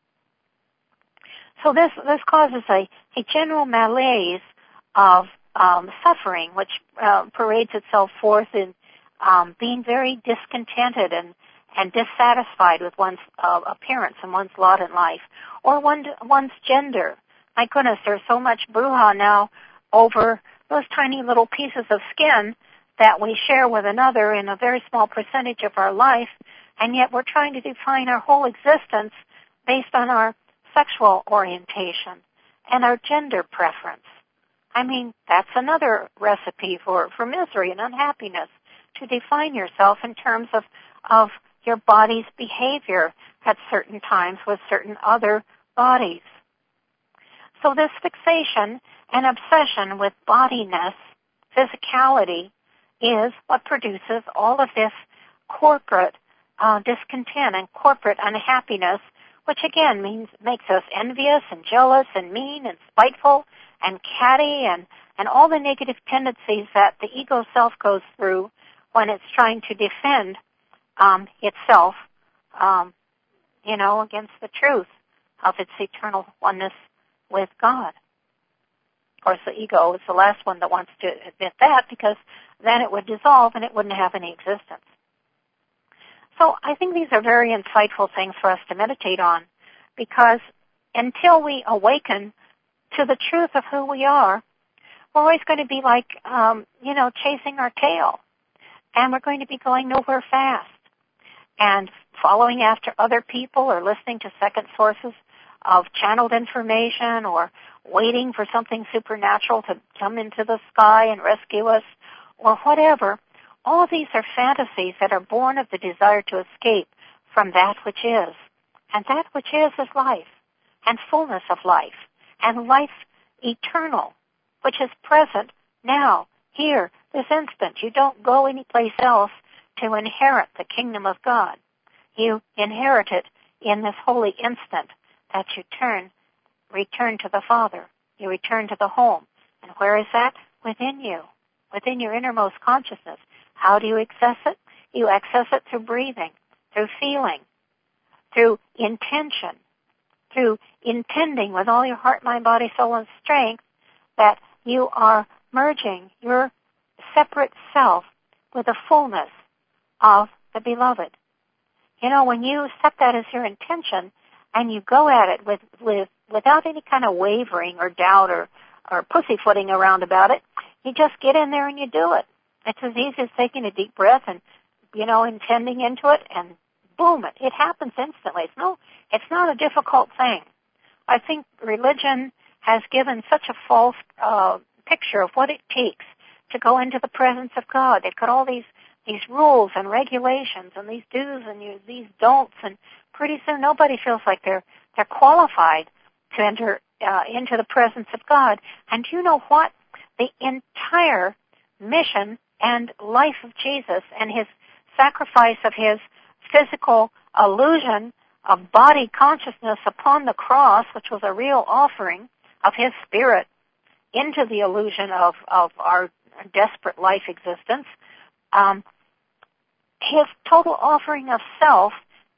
So this this causes a, a general malaise of um, suffering, which uh, parades itself forth in um, being very discontented and, and dissatisfied with one's uh, appearance and one's lot in life, or one, one's gender. My goodness, there's so much brouhaha now over those tiny little pieces of skin that we share with another in a very small percentage of our life, and yet we're trying to define our whole existence based on our sexual orientation and our gender preference. I mean, that's another recipe for, for misery and unhappiness, to define yourself in terms of, of your body's behavior at certain times with certain other bodies. So this fixation and obsession with bodiness, physicality, is what produces all of this corporate uh, discontent and corporate unhappiness, which again means makes us envious and jealous and mean and spiteful and catty and, and all the negative tendencies that the ego self goes through when it's trying to defend um, itself, um, you know, against the truth of its eternal oneness with God. Of course, the ego is the last one that wants to admit that, because then it would dissolve and it wouldn't have any existence. So I think these are very insightful things for us to meditate on, because until we awaken to the truth of who we are, we're always going to be like, um, you know, chasing our tail. And we're going to be going nowhere fast. And following after other people, or listening to second sources of channeled information, or waiting for something supernatural to come into the sky and rescue us, or whatever. All of these are fantasies that are born of the desire to escape from that which is. And that which is is life, and fullness of life, and life eternal, which is present now, here, this instant. You don't go anyplace else to inherit the kingdom of God. You inherit it in this holy instant that you turn, return to the Father. You return to the home. And where is that? Within you, within your innermost consciousness. How do you access it? You access it through breathing, through feeling, through intention, through intending with all your heart, mind, body, soul, and strength that you are merging your separate self with the fullness of the Beloved. You know, when you set that as your intention and you go at it with, with without any kind of wavering or doubt or, or pussyfooting around about it, you just get in there and you do it. It's as easy as taking a deep breath and, you know, intending into it, and boom, it, it happens instantly. It's no, it's not a difficult thing. I think religion has given such a false uh, picture of what it takes to go into the presence of God. They've got all these these rules and regulations and these do's and you, these don'ts, and pretty soon nobody feels like they're they're qualified to enter uh, into the presence of God. And do you know what? The entire mission and life of Jesus and his sacrifice of his physical illusion of body consciousness upon the cross, which was a real offering of his spirit into the illusion of, of our desperate life existence, um, his total offering of self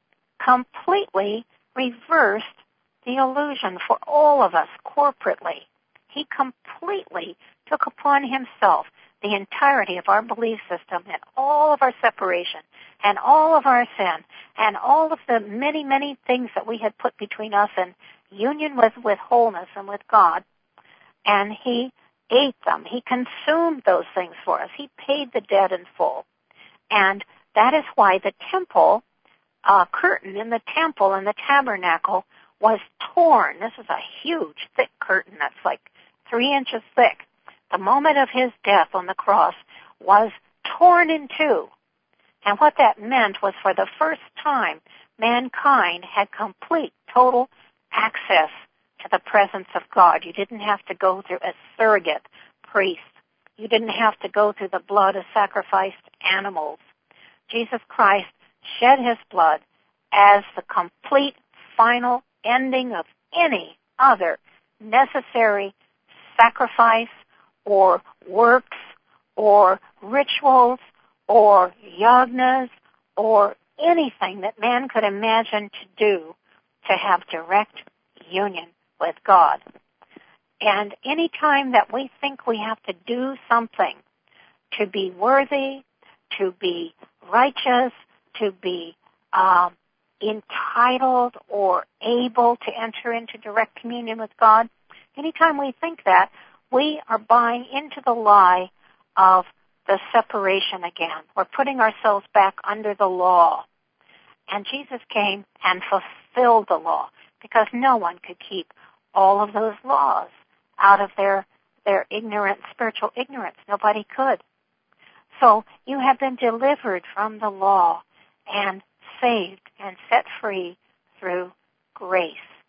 completely reversed the illusion for all of us corporately. He completely took upon himself the entirety of our belief system and all of our separation and all of our sin and all of the many, many things that we had put between us and union with, with wholeness and with God. And he ate them. He consumed those things for us. He paid the debt in full. And That is why the temple uh, curtain in the temple and the tabernacle was torn. This is a huge, thick curtain that's like three inches thick. The moment of his death on the cross was torn in two. And what that meant was for the first time, mankind had complete, total access to the presence of God. You didn't have to go through a surrogate priest. You didn't have to go through the blood of sacrificed animals. Jesus Christ shed his blood as the complete, final ending of any other necessary sacrifice or works or rituals or yagnas or anything that man could imagine to do to have direct union with God. And any time that we think we have to do something to be worthy, to be righteous, to be um, entitled or able to enter into direct communion with God, anytime we think that, we are buying into the lie of the separation again. We're putting ourselves back under the law. And Jesus came and fulfilled the law because no one could keep all of those laws out of their, their ignorant, spiritual ignorance. Nobody could. So you have been delivered from the law and saved and set free through grace.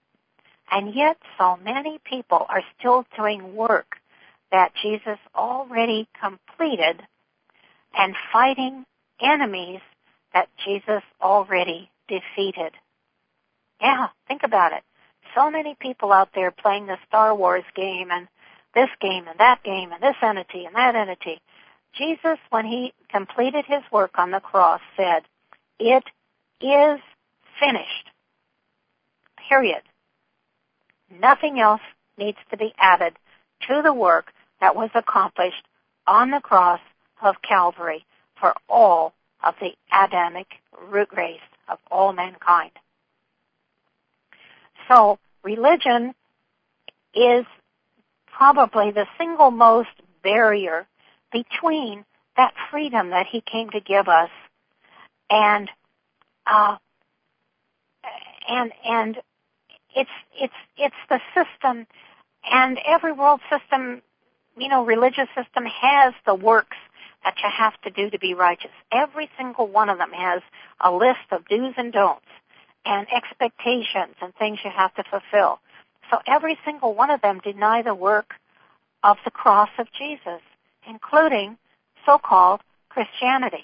And yet so many people are still doing work that Jesus already completed and fighting enemies that Jesus already defeated. Yeah, think about it. So many people out there playing the Star Wars game and this game and that game and this entity and that entity. Jesus, when he completed his work on the cross, said, "It is finished." Period. Nothing else needs to be added to the work that was accomplished on the cross of Calvary for all of the Adamic root race of all mankind. So religion is probably the single most barrier between that freedom that he came to give us and uh, and and it's it's it's the system, and every world system, you know, religious system has the works that you have to do to be righteous. Every single one of them has a list of do's and don'ts and expectations and things you have to fulfill. So every single one of them deny the work of the cross of Jesus, including so-called Christianity.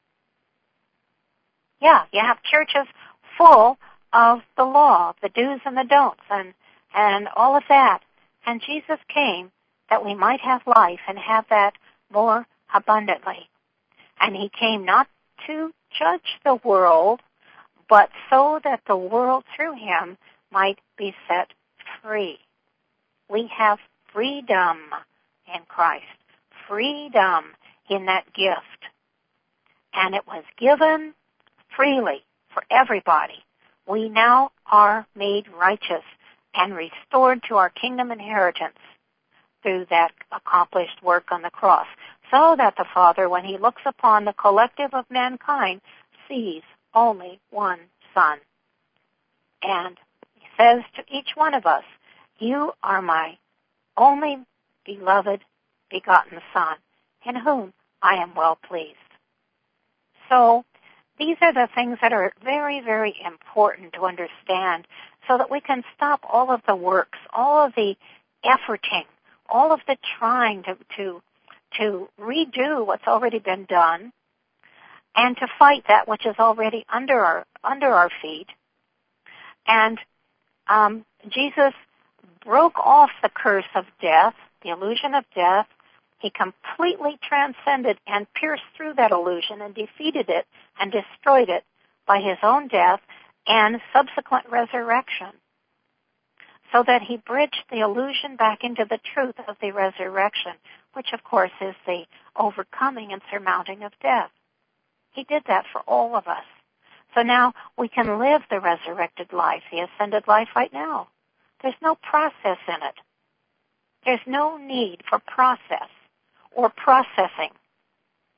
Yeah, you have churches full of the law, the do's and the don'ts, and, and all of that. And Jesus came that we might have life and have that more abundantly. And he came not to judge the world, but so that the world through him might be set free. We have freedom in Christ, freedom in that gift. And it was given freely for everybody. We now are made righteous and restored to our kingdom inheritance through that accomplished work on the cross, so that the Father, when he looks upon the collective of mankind, sees only one Son. And he says to each one of us, "You are my only beloved, begotten Son, in whom I am well pleased." So these are the things that are very, very important to understand so that we can stop all of the works, all of the efforting, all of the trying to, to, to redo what's already been done and to fight that which is already under our, under our feet. And um, Jesus broke off the curse of death, the illusion of death. He completely transcended and pierced through that illusion and defeated it and destroyed it by his own death and subsequent resurrection, so that he bridged the illusion back into the truth of the resurrection, which of course is the overcoming and surmounting of death. He did that for all of us. So now we can live the resurrected life, the ascended life right now. There's no process in it. There's no need for process or processing.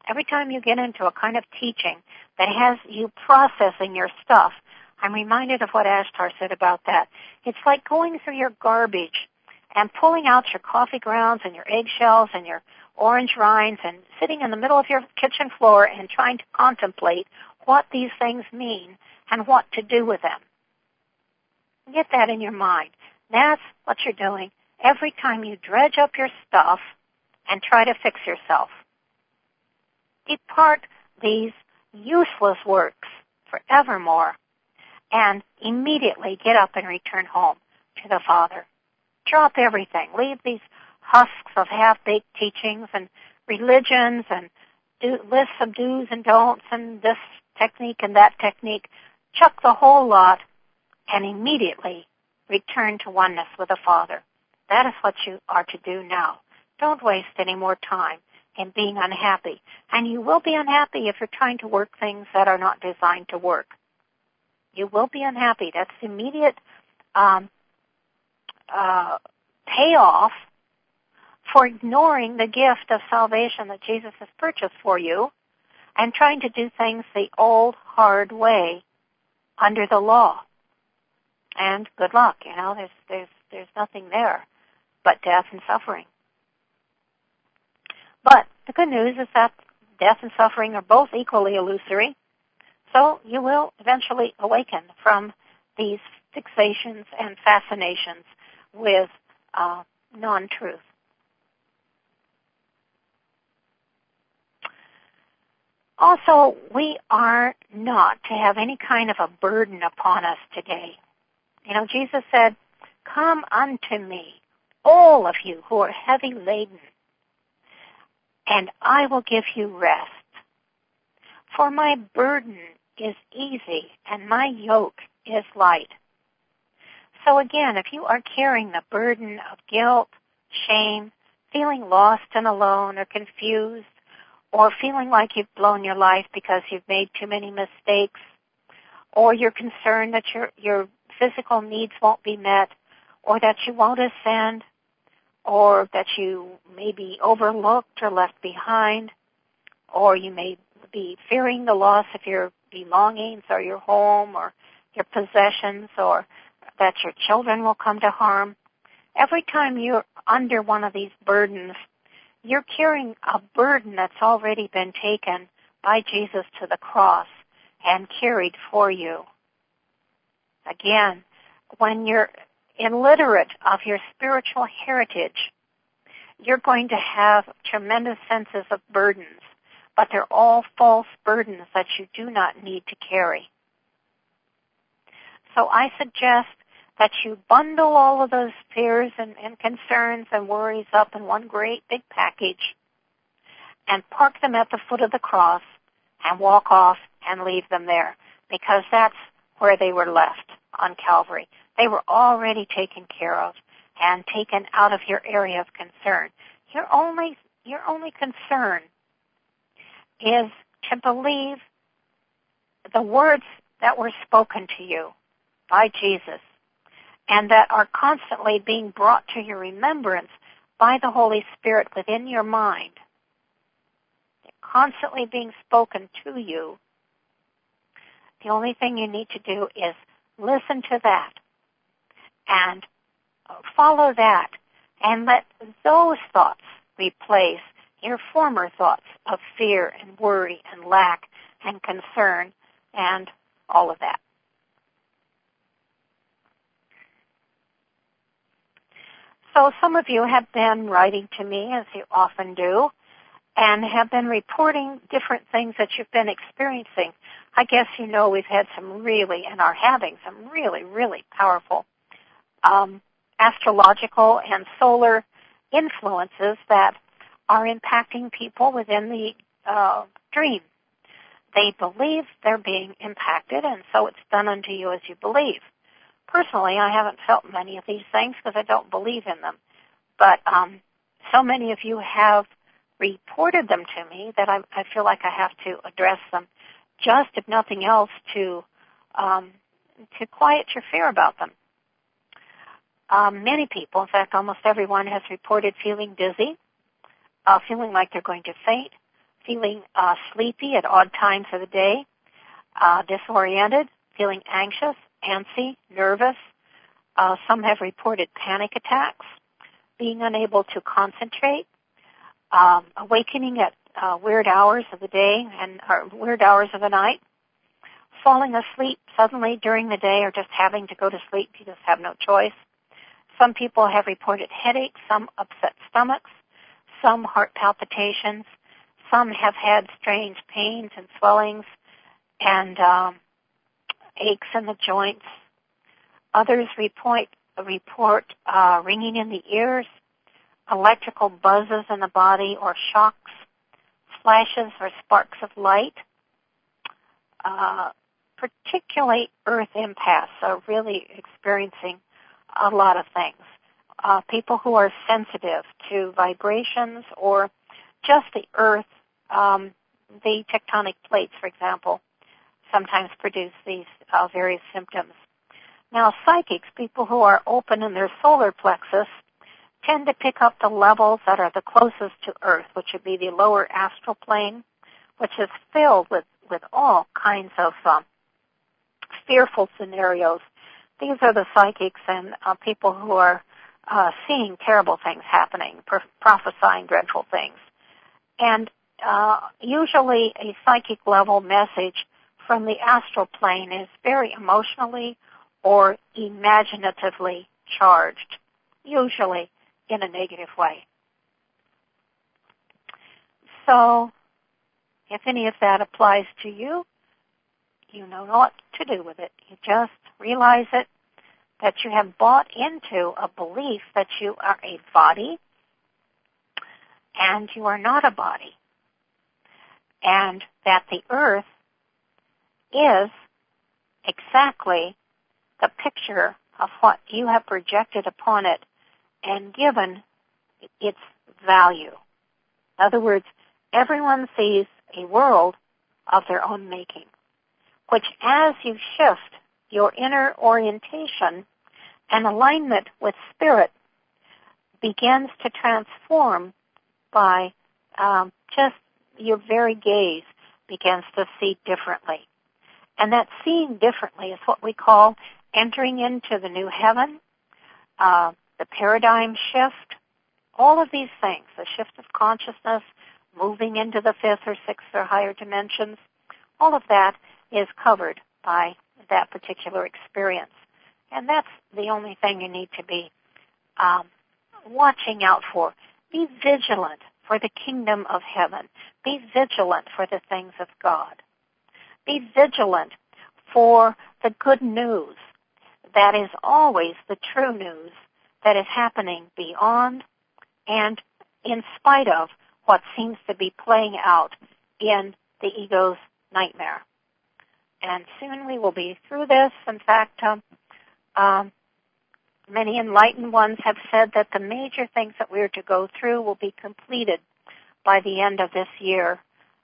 every time you get into a kind of teaching that has you processing your stuff, I'm reminded of what Ashtar said about that. It's like going through your garbage and pulling out your coffee grounds and your eggshells and your orange rinds and sitting in the middle of your kitchen floor and trying to contemplate what these things mean and what to do with them. Get that in your mind. That's what you're doing every time you dredge up your stuff and try to fix yourself. Depart these useless works forevermore and immediately get up and return home to the Father. Drop everything. Leave these husks of half-baked teachings and religions and do, lists of do's and don'ts and this technique and that technique. Chuck the whole lot and immediately return to oneness with the Father. That is what you are to do now. Don't waste any more time in being unhappy. And you will be unhappy if you're trying to work things that are not designed to work. You will be unhappy. That's the immediate um, uh, payoff for ignoring the gift of salvation that Jesus has purchased for you and trying to do things the old, hard way under the law. And good luck, you know, there's, there's, there's nothing there but death and suffering. But the good news is that death and suffering are both equally illusory, so you will eventually awaken from these fixations and fascinations with uh, non-truth. Also, we are not to have any kind of a burden upon us today. You know, Jesus said, "Come unto me, all of you who are heavy laden, and I will give you rest. For my burden is easy, and my yoke is light." So again, if you are carrying the burden of guilt, shame, feeling lost and alone or confused, or feeling like you've blown your life because you've made too many mistakes, or you're concerned that your your physical needs won't be met, or that you won't ascend, or that you may be overlooked or left behind, or you may be fearing the loss of your belongings or your home or your possessions, or that your children will come to harm. Every time you're under one of these burdens, you're carrying a burden that's already been taken by Jesus to the cross and carried for you. Again, when you're illiterate of your spiritual heritage, you're going to have tremendous senses of burdens, but they're all false burdens that you do not need to carry. So I suggest that you bundle all of those fears and, and concerns and worries up in one great big package and park them at the foot of the cross and walk off and leave them there, because that's where they were left on Calvary. They were already taken care of and taken out of your area of concern. Your only, your only concern is to believe the words that were spoken to you by Jesus and that are constantly being brought to your remembrance by the Holy Spirit within your mind. They're constantly being spoken to you. The only thing you need to do is listen to that and follow that and let those thoughts replace your former thoughts of fear and worry and lack and concern and all of that. So some of you have been writing to me, as you often do, and have been reporting different things that you've been experiencing. I guess you know we've had some really, and are having some really, really powerful um, astrological and solar influences that are impacting people within the uh, dream. They believe they're being impacted, and so it's done unto you as you believe. Personally, I haven't felt many of these things because I don't believe in them. But um, so many of you have reported them to me that I, I feel like I have to address them, just if nothing else, to um, to quiet your fear about them. Um, many people, in fact, almost everyone, has reported feeling dizzy, uh, feeling like they're going to faint, feeling uh, sleepy at odd times of the day, uh, disoriented, feeling anxious, antsy, nervous. Uh, some have reported panic attacks, being unable to concentrate, um, awakening at uh, weird hours of the day and or weird hours of the night, falling asleep suddenly during the day or just having to go to sleep. You just have no choice. Some people have reported headaches, some upset stomachs, some heart palpitations. Some have had strange pains and swellings and um, aches in the joints. Others report, report uh, ringing in the ears, electrical buzzes in the body or shocks, flashes or sparks of light. Uh, particularly earth empaths are really experiencing a lot of things. Uh, people who are sensitive to vibrations or just the earth, um, the tectonic plates, for example, sometimes produce these uh, various symptoms. Now, psychics, people who are open in their solar plexus, tend to pick up the levels that are the closest to Earth, which would be the lower astral plane, which is filled with, with all kinds of um, fearful scenarios. These are the psychics and uh, people who are uh, seeing terrible things happening, pro- prophesying dreadful things. And uh, usually a psychic level message from the astral plane is very emotionally or imaginatively charged, usually in a negative way. So, if any of that applies to you, you know what to do with it. You just realize it, that you have bought into a belief that you are a body and you are not a body, and that the earth is exactly the picture of what you have projected upon it and given its value. In other words, everyone sees a world of their own making, which as you shift your inner orientation and alignment with spirit begins to transform by um, just your very gaze begins to see differently. And that seeing differently is what we call entering into the new heaven, uh, the paradigm shift, all of these things, the shift of consciousness, moving into the fifth or sixth or higher dimensions, all of that is covered by that particular experience. And that's the only thing you need to be um, watching out for. Be vigilant for the kingdom of heaven. Be vigilant for the things of God. Be vigilant for the good news that is always the true news that is happening beyond and in spite of what seems to be playing out in the ego's nightmare. And soon we will be through this. In fact, um, um, many enlightened ones have said that the major things that we are to go through will be completed by the end of this year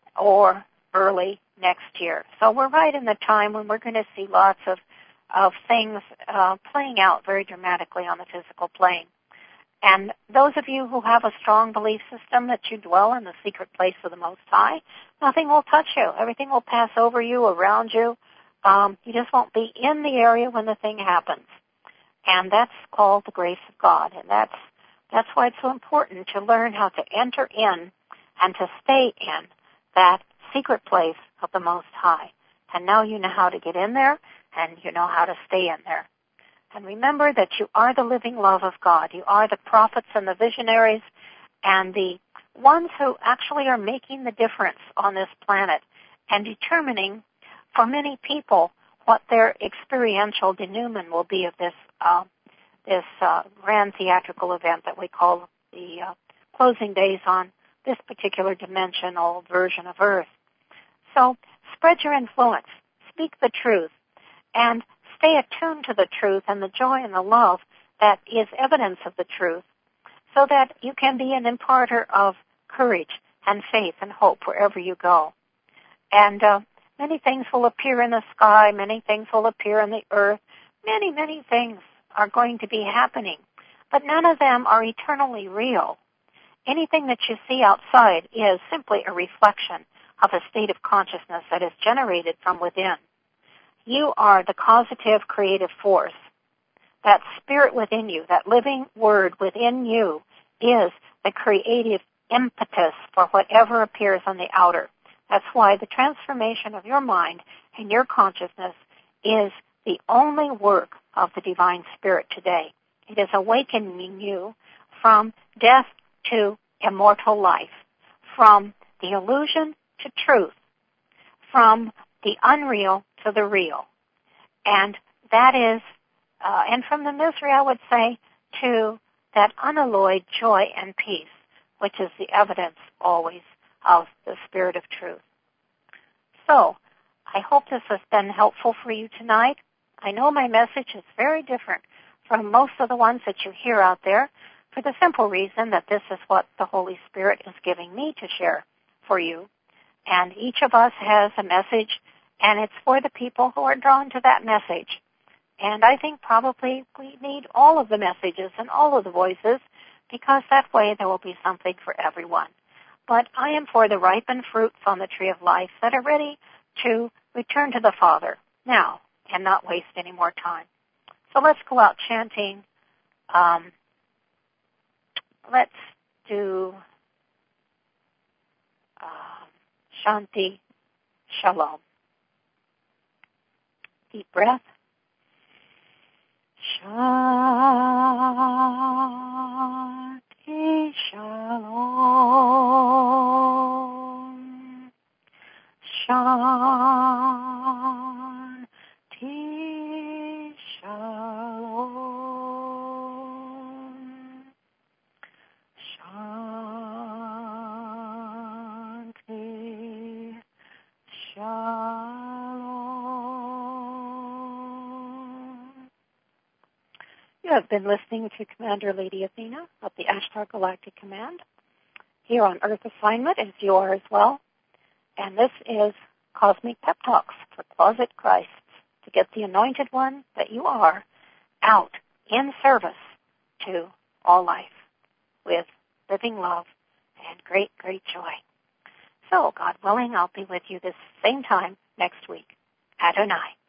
or early next year. So we're right in the time when we're going to see lots of, of things uh, playing out very dramatically on the physical plane. And those of you who have a strong belief system that you dwell in the secret place of the Most High, nothing will touch you. Everything will pass over you, around you. Um, you just won't be in the area when the thing happens. And that's called the grace of God. And that's that's why it's so important to learn how to enter in and to stay in that secret place of the Most High. And now you know how to get in there, and you know how to stay in there. And remember that you are the living love of God. You are the prophets and the visionaries and the ones who actually are making the difference on this planet and determining for many people what their experiential denouement will be of this uh, this uh, grand theatrical event that we call the uh, closing days on this particular dimensional version of Earth. So spread your influence, speak the truth, and stay attuned to the truth and the joy and the love that is evidence of the truth so that you can be an imparter of courage and faith and hope wherever you go. And uh, many things will appear in the sky, many things will appear in the earth, many, many things are going to be happening, but none of them are eternally real Anything that you see outside is simply a reflection of a state of consciousness that is generated from within. You are the causative creative force. That spirit within you, that living word within you, is the creative impetus for whatever appears on the outer. That's why the transformation of your mind and your consciousness is the only work of the Divine Spirit today. It is awakening you from death to immortal life, from the illusion to truth, from the unreal to the real. And that is, uh, and from the misery, I would say, to that unalloyed joy and peace, which is the evidence always of the Spirit of truth. So, I hope this has been helpful for you tonight. I know my message is very different from most of the ones that you hear out there, for the simple reason that this is what the Holy Spirit is giving me to share for you. And each of us has a message, and it's for the people who are drawn to that message. And I think probably we need all of the messages and all of the voices, because that way there will be something for everyone. But I am for the ripened fruits on the tree of life that are ready to return to the Father now and not waste any more time. So let's go out chanting. Um, let's do uh, Shanti Shalom. Deep breath. Shanti Shalom. Shanti Shalom. Shanti Shalom. You have been listening to Commander Lady Athena of the Ashtar Galactic Command here on Earth Assignment, as you are as well. And this is Cosmic Pep Talks for Closet Christs, to get the anointed one that you are out in service to all life with living love and great, great joy. So, God willing, I'll be with you this same time next week. Adonai.